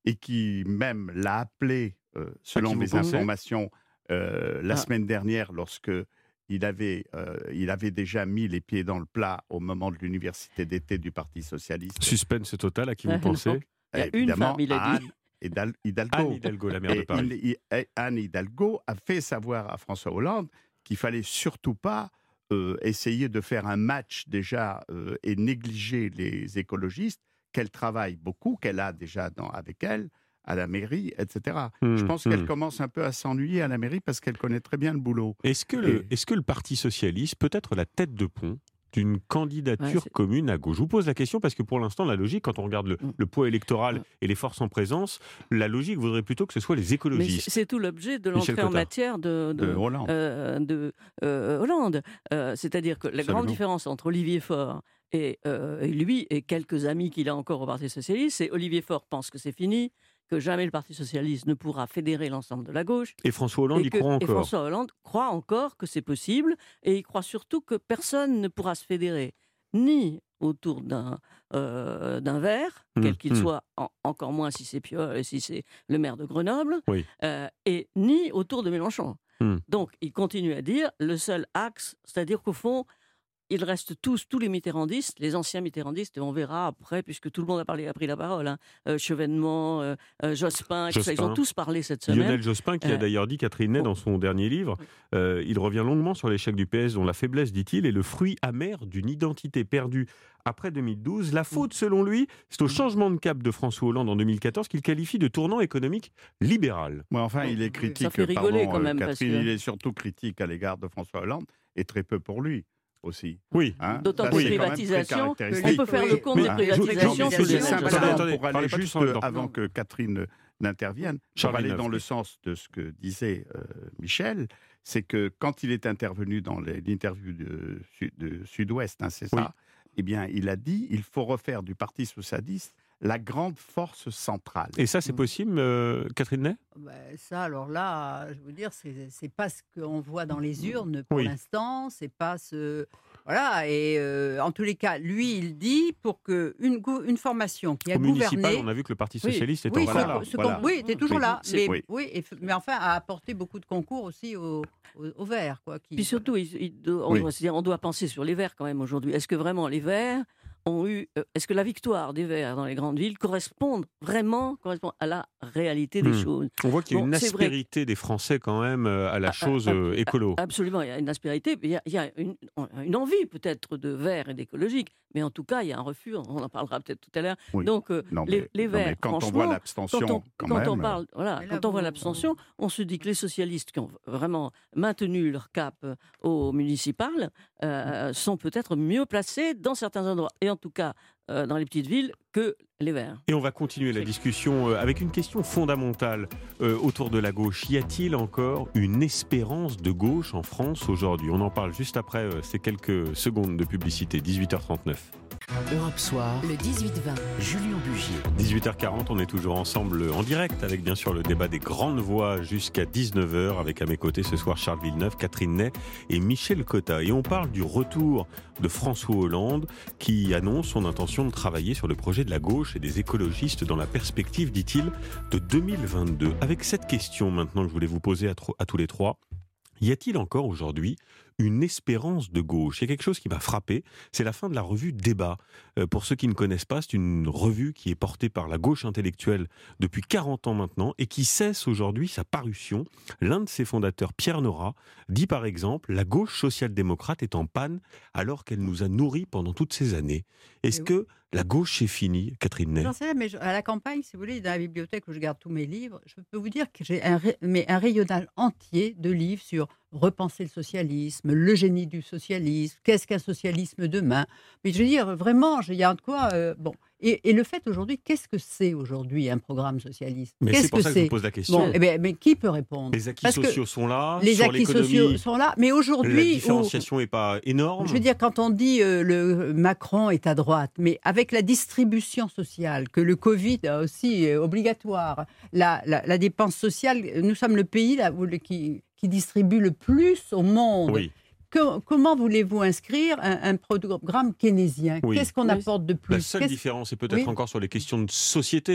et qui même l'a appelé, euh, selon qui mes vous pensez informations, euh, la Ah. semaine dernière, lorsque il avait, euh, il avait déjà mis les pieds dans le plat au moment de l'université d'été du Parti socialiste. Suspense total, à qui vous Ah, pensez non. Il y a une Évidemment, femme, il a à dit. Anne Hidal- Hidalgo. Anne Hidalgo, la maire de Et Paris. il- il- et Anne Hidalgo a fait savoir à François Hollande qu'il fallait surtout pas euh, essayer de faire un match déjà euh, et négliger les écologistes, qu'elle travaille beaucoup, qu'elle a déjà dans, avec elle à la mairie, et cetera. Mmh, Je pense qu'elle mmh. commence un peu à s'ennuyer à la mairie parce qu'elle connaît très bien le boulot. Est-ce que, le, Et- est-ce que le Parti socialiste peut être la tête de pont d'une candidature Ouais, commune à gauche? Je vous pose la question parce que pour l'instant, la logique, quand on regarde le, Mm. le poids électoral Mm. et les forces en présence, la logique voudrait plutôt que ce soit les Mais écologistes. c'est c'est tout l'objet de Michel l'entrée en Cottard. matière de, de, De Hollande. euh, de, euh, Hollande. Euh, C'est-à-dire que la Absolument. grande différence entre Olivier Faure et, euh, et lui et quelques amis qu'il a encore au Parti socialiste, c'est Olivier Faure pense que c'est fini, que jamais le Parti socialiste ne pourra fédérer l'ensemble de la gauche. Et François Hollande et y que- croit Et encore. François Hollande croit encore que c'est possible, et il croit surtout que personne ne pourra se fédérer, ni autour d'un euh, d'un vert, Mmh, quel qu'il mmh. soit, en- encore moins si c'est Piolle, si c'est le maire de Grenoble, Oui. euh, et ni autour de Mélenchon. Mmh. Donc, il continue à dire le seul axe, c'est-à-dire qu'au fond, ils restent tous, tous les mitterrandistes, les anciens mitterrandistes, et on verra après, puisque tout le monde a, parlé, a pris la parole, hein, euh, Chevènement, euh, euh, Jospin, tout ça, ils Jospin. ont tous parlé cette semaine. Lionel Jospin, qui a Euh, d'ailleurs dit, Catherine Ney, dans son dernier livre, euh, il revient longuement sur l'échec du P S, dont la faiblesse, dit-il, est le fruit amer d'une identité perdue après deux mille douze. La faute, selon lui, c'est au changement de cap de François Hollande en deux mille quatorze qu'il qualifie de tournant économique libéral. Ouais, enfin, il est critique, Ça fait rigoler pardon, quand euh, même, parce Catherine, que- il est surtout critique à l'égard de François Hollande, et très peu pour lui aussi. Oui. Hein, D'autant ça, que c'est les quand même très privatisations, caractéristique. on peut faire le compte Mais- des hein, privatisations je- sous je- les je- Simplement, attendez, attendez, pour aller parlez pas juste tous en même temps. avant que Catherine n'intervienne, Charles pour aller Villeneuve. dans le sens de ce que disait euh, Michel, c'est que quand il est intervenu dans les- l'interview de, Sud- de Sud-Ouest, hein, c'est ça, Oui. eh bien, il a dit il faut refaire du Parti socialiste la grande force centrale. Et ça, c'est possible, euh, Catherine Ney? Ben, ça, alors là, je veux dire, c'est c'est pas ce qu'on voit dans les urnes pour Oui. l'instant, c'est pas ce. Voilà, et euh, en tous les cas, lui, il dit pour que une, gou- une formation qui a Au municipal, gouverné. on a vu que le Parti Oui, socialiste est oui, en ce- retard. ce Voilà. con- oui, t'es toujours Oui, là, c'est- mais, oui. oui, et f- mais enfin, a apporté beaucoup de concours aussi au, au, au Vert, quoi. Qui, Puis surtout, il- il doit- on, Oui. doit, se dire, on doit penser sur les Verts quand même aujourd'hui. Est-ce que vraiment les Verts ont eu, euh, est-ce que la victoire des Verts dans les grandes villes correspond vraiment correspond à la réalité des Hmm. choses? On voit qu'il y a Bon, une c'est vrai. aspérité des Français quand même euh, à la chose ah, euh, écolo. Absolument, il y a une aspérité, mais il y a, il y a une, une envie peut-être de vert et d'écologique, mais en tout cas, il y a un refus, on en parlera peut-être tout à l'heure. Oui. Donc, euh, Non, les, mais- les non, mais verts, quand on voit franchement, l'abstention, quand on, quand quand on même, parle, voilà, Mais là, quand on voit vous- l'abstention, on se dit que les socialistes qui ont vraiment maintenu leur cap euh, au municipal euh, sont peut-être mieux placés dans certains endroits, et en tout cas euh, dans les petites villes, que les verts. Et on va continuer la discussion euh, avec une question fondamentale euh, autour de la gauche. Y a-t-il encore une espérance de gauche en France aujourd'hui? On en parle juste après euh, ces quelques secondes de publicité, dix-huit heures trente-neuf. Europe Soir, le dix-huit vingt, Julien Bugier. dix-huit heures quarante, on est toujours ensemble en direct avec bien sûr le débat des grandes voix jusqu'à dix-neuf heures avec à mes côtés ce soir Charles Villeneuve, Catherine Ney et Michel Cottard. Et on parle du retour de François Hollande qui annonce son intention de travailler sur le projet de la gauche et des écologistes dans la perspective, dit-il, de deux mille vingt-deux. Avec cette question maintenant que je voulais vous poser à, tro- à tous les trois, y a-t-il encore aujourd'hui une espérance de gauche? Il y a quelque chose qui m'a frappé, c'est la fin de la revue Débat. Euh, pour ceux qui ne connaissent pas, c'est une revue qui est portée par la gauche intellectuelle depuis quarante ans maintenant et qui cesse aujourd'hui sa parution. L'un de ses fondateurs, Pierre Nora, dit par exemple « La gauche social-démocrate est en panne alors qu'elle nous a nourris pendant toutes ces années ». Est-ce que la gauche est finie, Catherine Ney? J'en sais rien, mais je- à la campagne, si vous voulez, dans la bibliothèque où je garde tous mes livres, je peux vous dire que j'ai un, ré- mais un rayonnage entier de livres sur repenser le socialisme, le génie du socialisme, qu'est-ce qu'un socialisme demain. Mais je veux dire, vraiment, il y a de quoi... euh, bon. Et, et le fait aujourd'hui, qu'est-ce que c'est aujourd'hui un programme socialiste? Mais Qu'est-ce c'est pour ça que je vous pose la question. Bon, eh ben, mais qui peut répondre? Les acquis Parce que sociaux sont là, Les sur acquis l'économie, sociaux sont là, mais la aujourd'hui... où- différenciation n'est pas énorme. Je veux dire, quand on dit euh, le Macron est à droite, mais avec la distribution sociale, que le Covid a aussi euh, obligatoire, la, la, la dépense sociale, nous sommes le pays là, où le- qui, qui distribue le plus au monde. Oui. Que- comment voulez-vous inscrire un, un programme keynésien? Oui. Qu'est-ce qu'on Oui. apporte de plus? La seule Qu'est-ce- différence est peut-être Oui. encore sur les questions de société.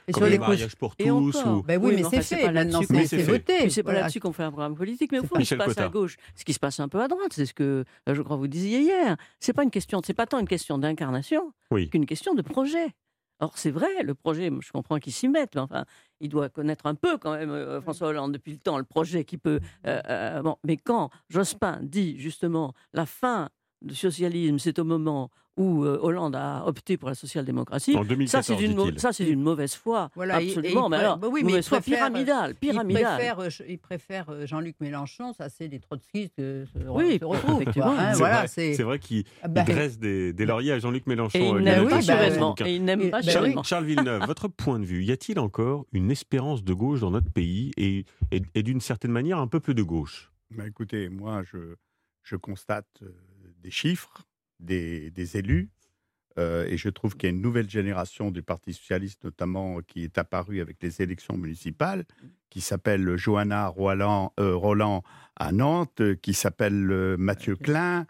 Et comme les mariages pour tous. Ou... Ben oui, oui, mais, mais c'est fait. Maintenant, c'est, c'est voté. C'est pas voilà. là-dessus qu'on fait un programme politique. Mais au fond, il se passe Cotta. à gauche, ce qui se passe un peu à droite. C'est ce que je crois vous disiez hier. C'est pas une question. C'est pas tant une question d'incarnation oui. qu'une question de projet. Or, c'est vrai, le projet, je comprends qu'il s'y mette, mais enfin, il doit connaître un peu quand même, euh, François Hollande, depuis le temps, le projet qui peut... Euh, euh, bon, mais quand Jospin dit, justement, la fin du socialisme, c'est au moment où euh, Hollande a opté pour la social-démocratie, ça, c'est d'une, ça, c'est d'une mauvaise foi, voilà, absolument, mais alors, bah oui, mauvaise foi pyramidale, pyramidale. Il préfère, il préfère Jean-Luc Mélenchon, ça, c'est les trotskistes euh, se, oui, se retrouvent. Effectivement. Hein, c'est, voilà, vrai, c'est... c'est vrai qu'il bah, dresse des, des lauriers à Jean-Luc Mélenchon. Et il n'aime pas sûrement. Et il n'aime pas sûrement. Charles Villeneuve, votre point de vue, y a-t-il encore une espérance de gauche dans notre pays et, et, et d'une certaine manière un peuple de gauche? Bah, écoutez, moi, je, je constate euh, des chiffres, des, des élus, Euh, et je trouve qu'il y a une nouvelle génération du Parti socialiste, notamment, qui est apparue avec les élections municipales, qui s'appelle Johanna Roland, euh, Roland à Nantes, qui s'appelle euh, Mathieu Klein,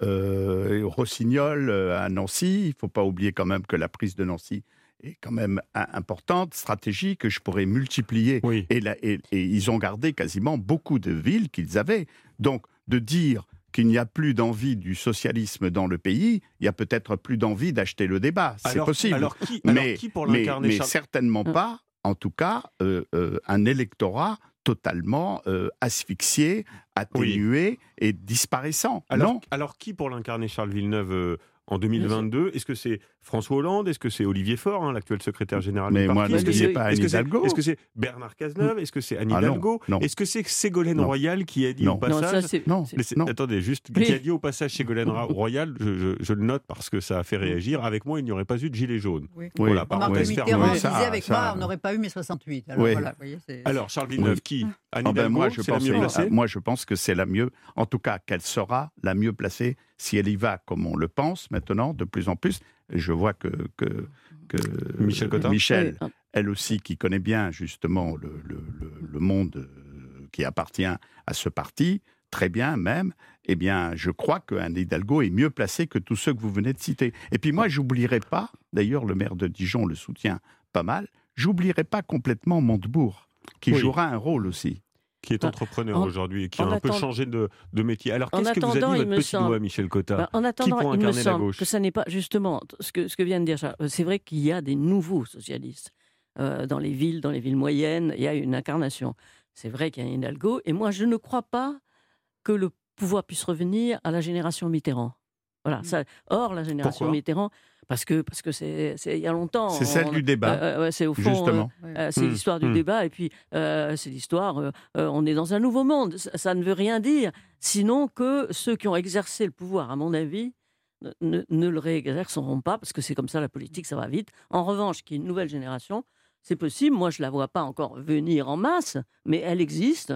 euh, Rossignol euh, à Nancy. Il ne faut pas oublier quand même que la prise de Nancy est quand même importante, stratégique, que je pourrais multiplier. Oui. Et, la, et, et ils ont gardé quasiment beaucoup de villes qu'ils avaient. Donc, de dire qu'il n'y a plus d'envie du socialisme dans le pays, il y a peut-être plus d'envie d'acheter le débat. C'est alors, possible. Alors qui, mais, alors qui pour l'incarner, mais, mais Charles... certainement pas, en tout cas, euh, euh, un électorat totalement euh, asphyxié, atténué oui. et disparaissant. Alors, non. alors qui pour l'incarner, Charles Villeneuve euh... en deux mille vingt-deux, est-ce que c'est François Hollande? Est-ce que c'est Olivier Faure, hein, l'actuel secrétaire général mais du parti? moi, est-ce que c'est pas Anne Hidalgo? Est-ce que c'est Bernard Cazeneuve? Est-ce que c'est Anne ah Hidalgo? non, non. Est-ce que c'est Ségolène non. Royal qui a dit non. au passage... Non, ça, c'est... non. C'est... non. Attendez, juste, oui. qui a dit au passage Ségolène Royal, je, je, je le note parce que ça a fait réagir, avec moi il n'y aurait pas eu de gilet jaune. Oui. Voilà, oui. Marc Mitterrand disait avec ça, moi on n'aurait pas eu mes soixante-huit. Alors, oui. voilà, vous voyez, c'est... Alors Charles Villeneuve, oui. qui Anne ah Hidalgo, ben moi, je c'est pense la mieux placée? Moi je pense que c'est la mieux, en tout cas qu'elle sera la mieux placée si elle y va comme on le pense maintenant, de plus en plus. Je vois que, que, que Michel Cotta, Michel, oui. elle aussi, qui connaît bien justement le, le, le, le monde qui appartient à ce parti, très bien même, eh bien, je crois qu'Anne Hidalgo est mieux placée que tous ceux que vous venez de citer. Et puis moi, j'oublierai pas, d'ailleurs le maire de Dijon le soutient pas mal, j'oublierai pas complètement Montebourg, qui oui. jouera un rôle aussi. Qui est entrepreneur en, aujourd'hui et qui a un attend... peu changé de, de métier. Alors, qu'est-ce attendant, que vous a dit votre petit semble... doigt, Michel Cotta? bah, En attendant, qui pour il me incarner la semble gauche? que ça n'est pas, justement, ce que, ce que vient de dire Charles, c'est vrai qu'il y a des nouveaux socialistes euh, dans les villes, dans les villes moyennes, il y a une incarnation. C'est vrai qu'il y a un Hidalgo, et moi, je ne crois pas que le pouvoir puisse revenir à la génération Mitterrand. Voilà. Mmh. Ça, or, la génération Pourquoi? Mitterrand... Parce que parce que c'est, c'est il y a longtemps. C'est celle on, du débat. Euh, ouais, c'est au fond. Justement. Euh, euh, c'est mmh. l'histoire du mmh. débat et puis euh, c'est l'histoire. Euh, euh, on est dans un nouveau monde. Ça, ça ne veut rien dire, sinon que ceux qui ont exercé le pouvoir, à mon avis, ne, ne le réexerceront pas parce que c'est comme ça la politique, ça va vite. En revanche, qu'il y ait une nouvelle génération, c'est possible. Moi, je la vois pas encore venir en masse, mais elle existe.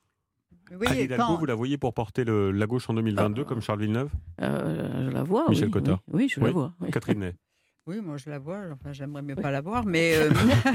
Oui, Anne Hidalgo, quand... vous la voyez pour porter le, la gauche en deux mille vingt-deux, euh, comme Charles Villeneuve? euh, Je la vois, Michel oui, Cotta. Oui, oui, je oui. la vois. Oui. Catherine Ney. Oui, moi je la vois, enfin j'aimerais mieux pas la voir, mais... Euh...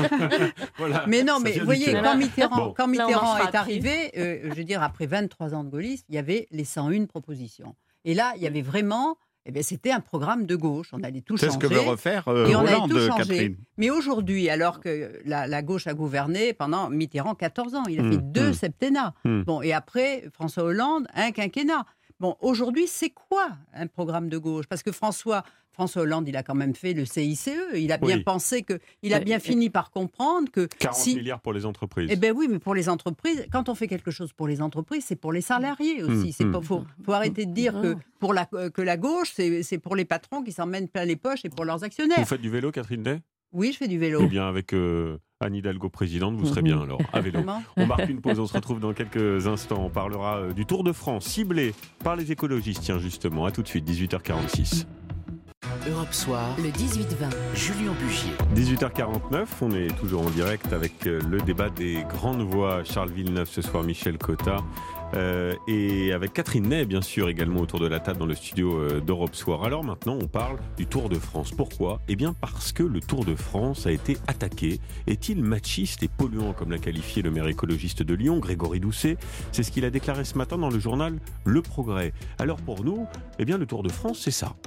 voilà, mais non, mais vous voyez, quand Mitterrand, bon. quand Mitterrand là, est arrivé, euh, je veux dire, après vingt-trois ans de gaullisme, il y avait les cent une propositions. Et là, il y avait vraiment... Eh bien, c'était un programme de gauche, on allait tout c'est changer. C'est ce que veut refaire euh, et on Hollande, allait tout changer. Catherine. Mais aujourd'hui, alors que la, la gauche a gouverné pendant Mitterrand quatorze ans, il a mmh, fait deux mmh. septennats. Mmh. Bon, et après, François Hollande, un quinquennat. Bon, aujourd'hui, c'est quoi un programme de gauche? Parce que François... François Hollande, il a quand même fait le C I C E. Il a bien oui. pensé que, il a bien fini par comprendre que quarante si... milliards pour les entreprises. Eh ben oui, mais pour les entreprises, quand on fait quelque chose pour les entreprises, c'est pour les salariés aussi. Mmh, c'est mmh. pas, faut, faut arrêter de dire que pour la que la gauche, c'est, c'est pour les patrons qui s'en mènent plein les poches et pour leurs actionnaires. Vous faites du vélo, Catherine Ney? Oui, je fais du vélo. Eh bien, avec euh, Anne Hidalgo présidente, vous serez bien alors à vélo. On marque une pause, on se retrouve dans quelques instants. On parlera euh, du Tour de France ciblé par les écologistes. Tiens, justement, à tout de suite, dix-huit heures quarante-six. Europe Soir, le dix-huit vingt, Julien Bugier. dix-huit heures quarante-neuf, on est toujours en direct avec le débat des grandes voix. Charles Villeneuve ce soir, Michel Cotta. Euh, et avec Catherine Ney, bien sûr, également autour de la table dans le studio euh, d'Europe Soir. Alors maintenant, on parle du Tour de France. Pourquoi? Eh bien parce que le Tour de France a été attaqué. Est-il machiste et polluant, comme l'a qualifié le maire écologiste de Lyon, Grégory Doucet? C'est ce qu'il a déclaré ce matin dans le journal Le Progrès. Alors pour nous, eh bien le Tour de France, c'est ça.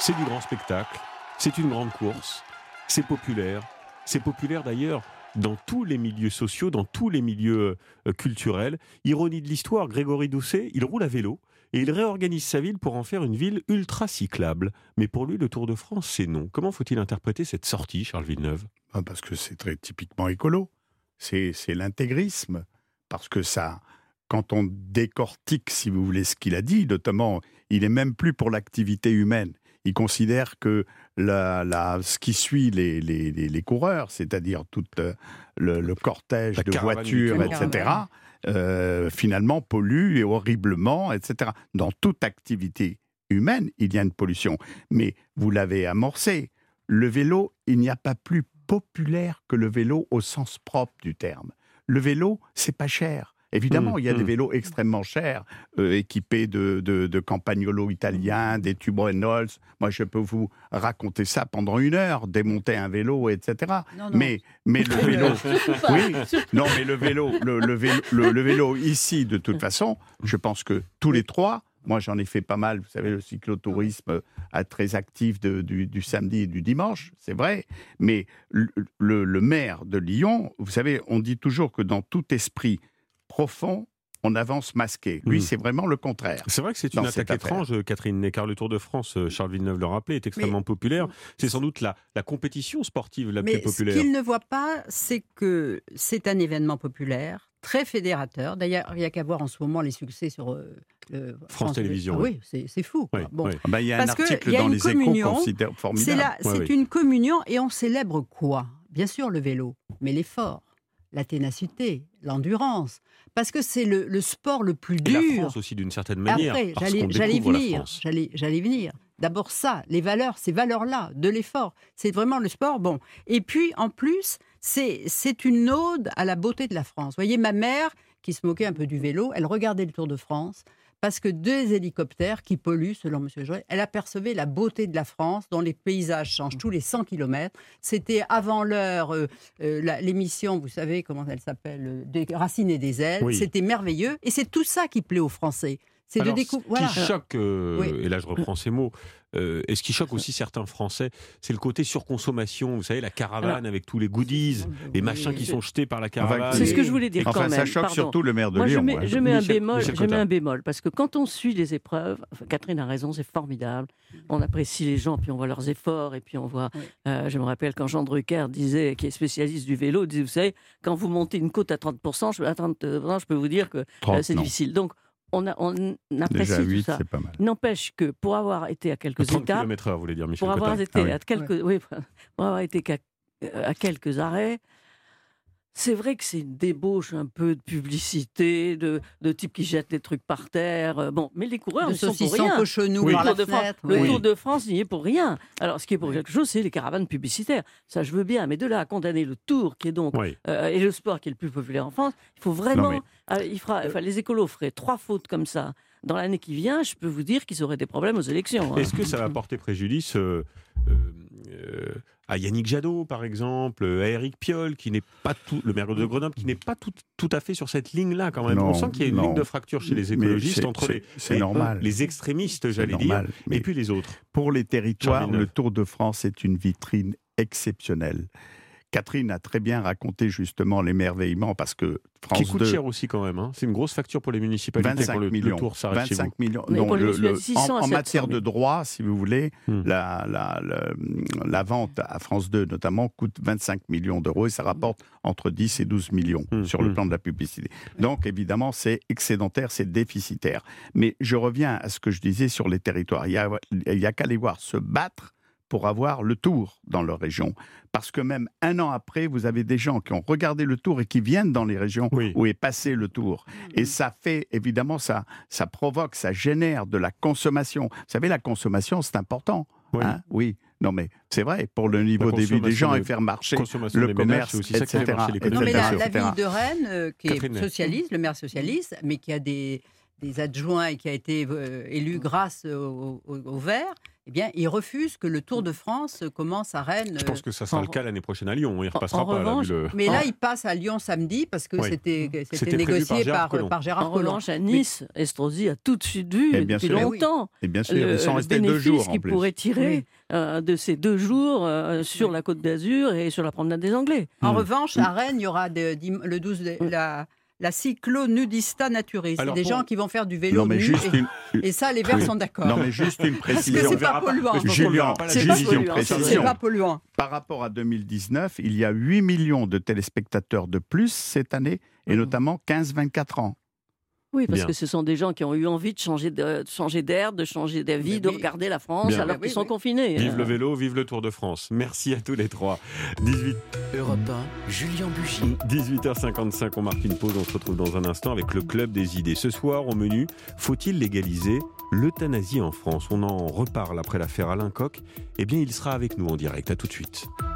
c'est du grand spectacle, c'est une grande course, c'est populaire. C'est populaire d'ailleurs dans tous les milieux sociaux, dans tous les milieux euh, culturels. Ironie de l'histoire, Grégory Doucet, il roule à vélo et il réorganise sa ville pour en faire une ville ultra cyclable. Mais pour lui, le Tour de France, c'est non. Comment faut-il interpréter cette sortie, Charles Villeneuve ? Ah, parce que c'est très typiquement écolo. C'est, c'est l'intégrisme. Parce que ça, quand on décortique, si vous voulez, ce qu'il a dit, notamment, il n'est même plus pour l'activité humaine. Il considère que la, la, ce qui suit les, les, les, les coureurs, c'est-à-dire tout euh, le, le cortège la de voitures, et cetera, euh, finalement pollue et horriblement, et cetera. Dans toute activité humaine, il y a une pollution. Mais vous l'avez amorcé, le vélo, il n'y a pas plus populaire que le vélo au sens propre du terme. Le vélo, c'est pas cher. Évidemment, mmh, il y a mmh. des vélos extrêmement chers, euh, équipés de, de, de campagnolos italiens, des tubes Reynolds. Moi, je peux vous raconter ça pendant une heure, démonter un vélo, et cetera. Non, non. Mais, mais le vélo, oui, non, mais le vélo, le, le vélo, le, le vélo ici, de toute façon, je pense que tous les trois. Moi, j'en ai fait pas mal. Vous savez, le cyclotourisme euh, très actif de, du, du samedi et du dimanche, c'est vrai. Mais le, le, le maire de Lyon, vous savez, on dit toujours que dans tout esprit profond, on avance masqué. Lui, mmh. c'est vraiment le contraire. C'est vrai que c'est une attaque étrange, Catherine, car le Tour de France, Charles Villeneuve le rappelait, est extrêmement Mais... populaire. C'est sans doute la, la compétition sportive la Mais plus populaire. Ce qu'il ne voit pas, c'est que c'est un événement populaire, très fédérateur. D'ailleurs, il n'y a qu'à voir en ce moment les succès sur euh, le France, France Télévisions. Ah, oui, c'est, c'est fou. Oui, bon. oui. Ah ben, il y a Parce un article dans les Échos formidable. C'est, la, c'est oui, oui. une communion et on célèbre quoi ? Bien sûr le vélo, mais l'effort, la ténacité, l'endurance. Parce que c'est le, le sport le plus dur. Et la France aussi, d'une certaine manière. Après, parce j'allais, qu'on j'allais venir. La j'allais, j'allais venir. D'abord ça, les valeurs, ces valeurs-là, de l'effort. C'est vraiment le sport, bon. Et puis, en plus, c'est, c'est une ode à la beauté de la France. Vous voyez, ma mère, qui se moquait un peu du vélo, elle regardait le Tour de France, parce que deux hélicoptères qui polluent, selon M. Joret, elle apercevait la beauté de la France, dont les paysages changent tous les cent kilomètres. C'était avant l'heure, euh, euh, la, l'émission, vous savez comment elle s'appelle, euh, des Racines et des ailes. Oui. C'était merveilleux. Et c'est tout ça qui plaît aux Français. C'est Alors, de décou- ce voilà. qui choque, euh, oui. et là je reprends ces mots, euh, et ce qui choque aussi certains Français, c'est le côté surconsommation. Vous savez, la caravane Alors, avec tous les goodies, les machins oui, qui sont jetés par la caravane. C'est ce que je voulais dire enfin, quand même. Ça choque Pardon. surtout le maire de Moi, Lyon. Je mets, ouais. je mets, un, Michel, bémol, Michel je mets un bémol, parce que quand on suit les épreuves, enfin, Catherine a raison, c'est formidable. On apprécie les gens, puis on voit leurs efforts, et puis on voit... Oui. Euh, je me rappelle quand Jean Drucker disait, qui est spécialiste du vélo, disait, vous savez, quand vous montez une côte à trente pour cent, je, à trente pour cent, je peux vous dire que trente, euh, c'est non. difficile. Donc, On, a, on apprécie Déjà huit, tout ça. C'est pas mal. N'empêche que pour avoir été à quelques trente étapes, kilomètres heure, vous voulez dire, Michel pour avoir Cotin. été ah oui. à quelques, oui. Oui, pour avoir été qu'à, à quelques arrêts, c'est vrai que c'est une débauche un peu de publicité, de, de types qui jettent des trucs par terre. Bon, mais les coureurs ne sont pour rien. Cochonou oui. par le, la Tour de fenêtre, France, oui. le Tour de France n'y est pour rien. Alors, ce qui est pour quelque chose, c'est les caravanes publicitaires. Ça, je veux bien, mais de là à condamner le Tour, qui est donc oui. euh, et le sport qui est le plus populaire en France, il faut vraiment. Non, mais... euh, il fera, enfin, les écolos feraient trois fautes comme ça. Dans l'année qui vient, je peux vous dire qu'ils auraient des problèmes aux élections. Hein. Est-ce que ça va porter préjudice euh, euh, à Yannick Jadot, par exemple, à Éric Piolle, qui n'est pas tout, le maire de Grenoble, qui n'est pas tout, tout à fait sur cette ligne-là quand même. Non, on sent qu'il y a une non. ligne de fracture chez les écologistes c'est, entre c'est, les, c'est les, normal. les extrémistes, j'allais normal, dire, et puis les autres. Pour les territoires, le Tour de France est une vitrine exceptionnelle. Catherine a très bien raconté justement l'émerveillement parce que France qui coûte deux, cher aussi quand même. Hein. C'est une grosse facture pour les municipalités vingt-cinq quand le, millions, le Tour s'arrête chez vous. vingt-cinq millions. Non, le, le, en, en matière de droit, si vous voulez, hmm. la, la, la, la vente à France deux notamment coûte vingt-cinq millions d'euros et ça rapporte entre dix et douze millions hmm. sur le plan de la publicité. Donc évidemment, c'est excédentaire, c'est déficitaire. Mais je reviens à ce que je disais sur les territoires. Il y a, il y a qu'à les voir se battre pour avoir le Tour dans leur région. Parce que même un an après, vous avez des gens qui ont regardé le Tour et qui viennent dans les régions oui. où est passé le Tour. Et ça fait, évidemment, ça, ça provoque, ça génère de la consommation. Vous savez, la consommation, c'est important. Oui. Hein oui. Non, mais c'est vrai, pour le niveau de vie des gens et faire marcher le commerce, et cetera. Non, mais la, la ville de Rennes, euh, qui Catherine. est socialiste, le maire socialiste, mais qui a des... des adjoints et qui a été euh, élu grâce au, au, au Vert, eh bien, il refuse que le Tour de France commence à Rennes. Je pense que ça sera en... le cas l'année prochaine à Lyon. Il ne repassera en pas. Revanche, là, vu le... Mais là, il passe à Lyon samedi parce que oui. c'était, c'était, c'était négocié par, par, par Gérard Collomb. En revanche, à Nice, mais... Estrosi a tout de suite vu depuis sûr. longtemps et bien sûr, le, ils sont le restés bénéfice deux jours, qu'il pourrait tirer oui. euh, de ces deux jours euh, sur oui. la Côte d'Azur et sur la promenade des Anglais. En mmh. revanche, à Rennes, il y aura de, de, le douze de, la... La cyclo-nudista naturiste. C'est des bon, gens qui vont faire du vélo non, mais nu. Juste et, une... et ça, les Verts oui. sont d'accord. Non, mais juste une précision. Parce que c'est pas polluant. Julien, c'est juste pas une précision. C'est pas polluant. Par rapport à deux mille dix-neuf, il y a huit millions de téléspectateurs de plus cette année, et notamment quinze à vingt-quatre ans. Oui, parce Bien. que ce sont des gens qui ont eu envie de changer, de, de changer d'air, de changer d'avis, de regarder la France Bien. alors qu'ils oui, sont oui. confinés. Vive le vélo, vive le Tour de France. Merci à tous les trois. dix-huit Europe un, Julien Bugier. dix-huit heures cinquante-cinq, on marque une pause. On se retrouve dans un instant avec le Club des idées. Ce soir, au menu, faut-il légaliser l'euthanasie en France? On en reparle après l'affaire Alain Coq. Eh bien, il sera avec nous en direct. À tout de suite.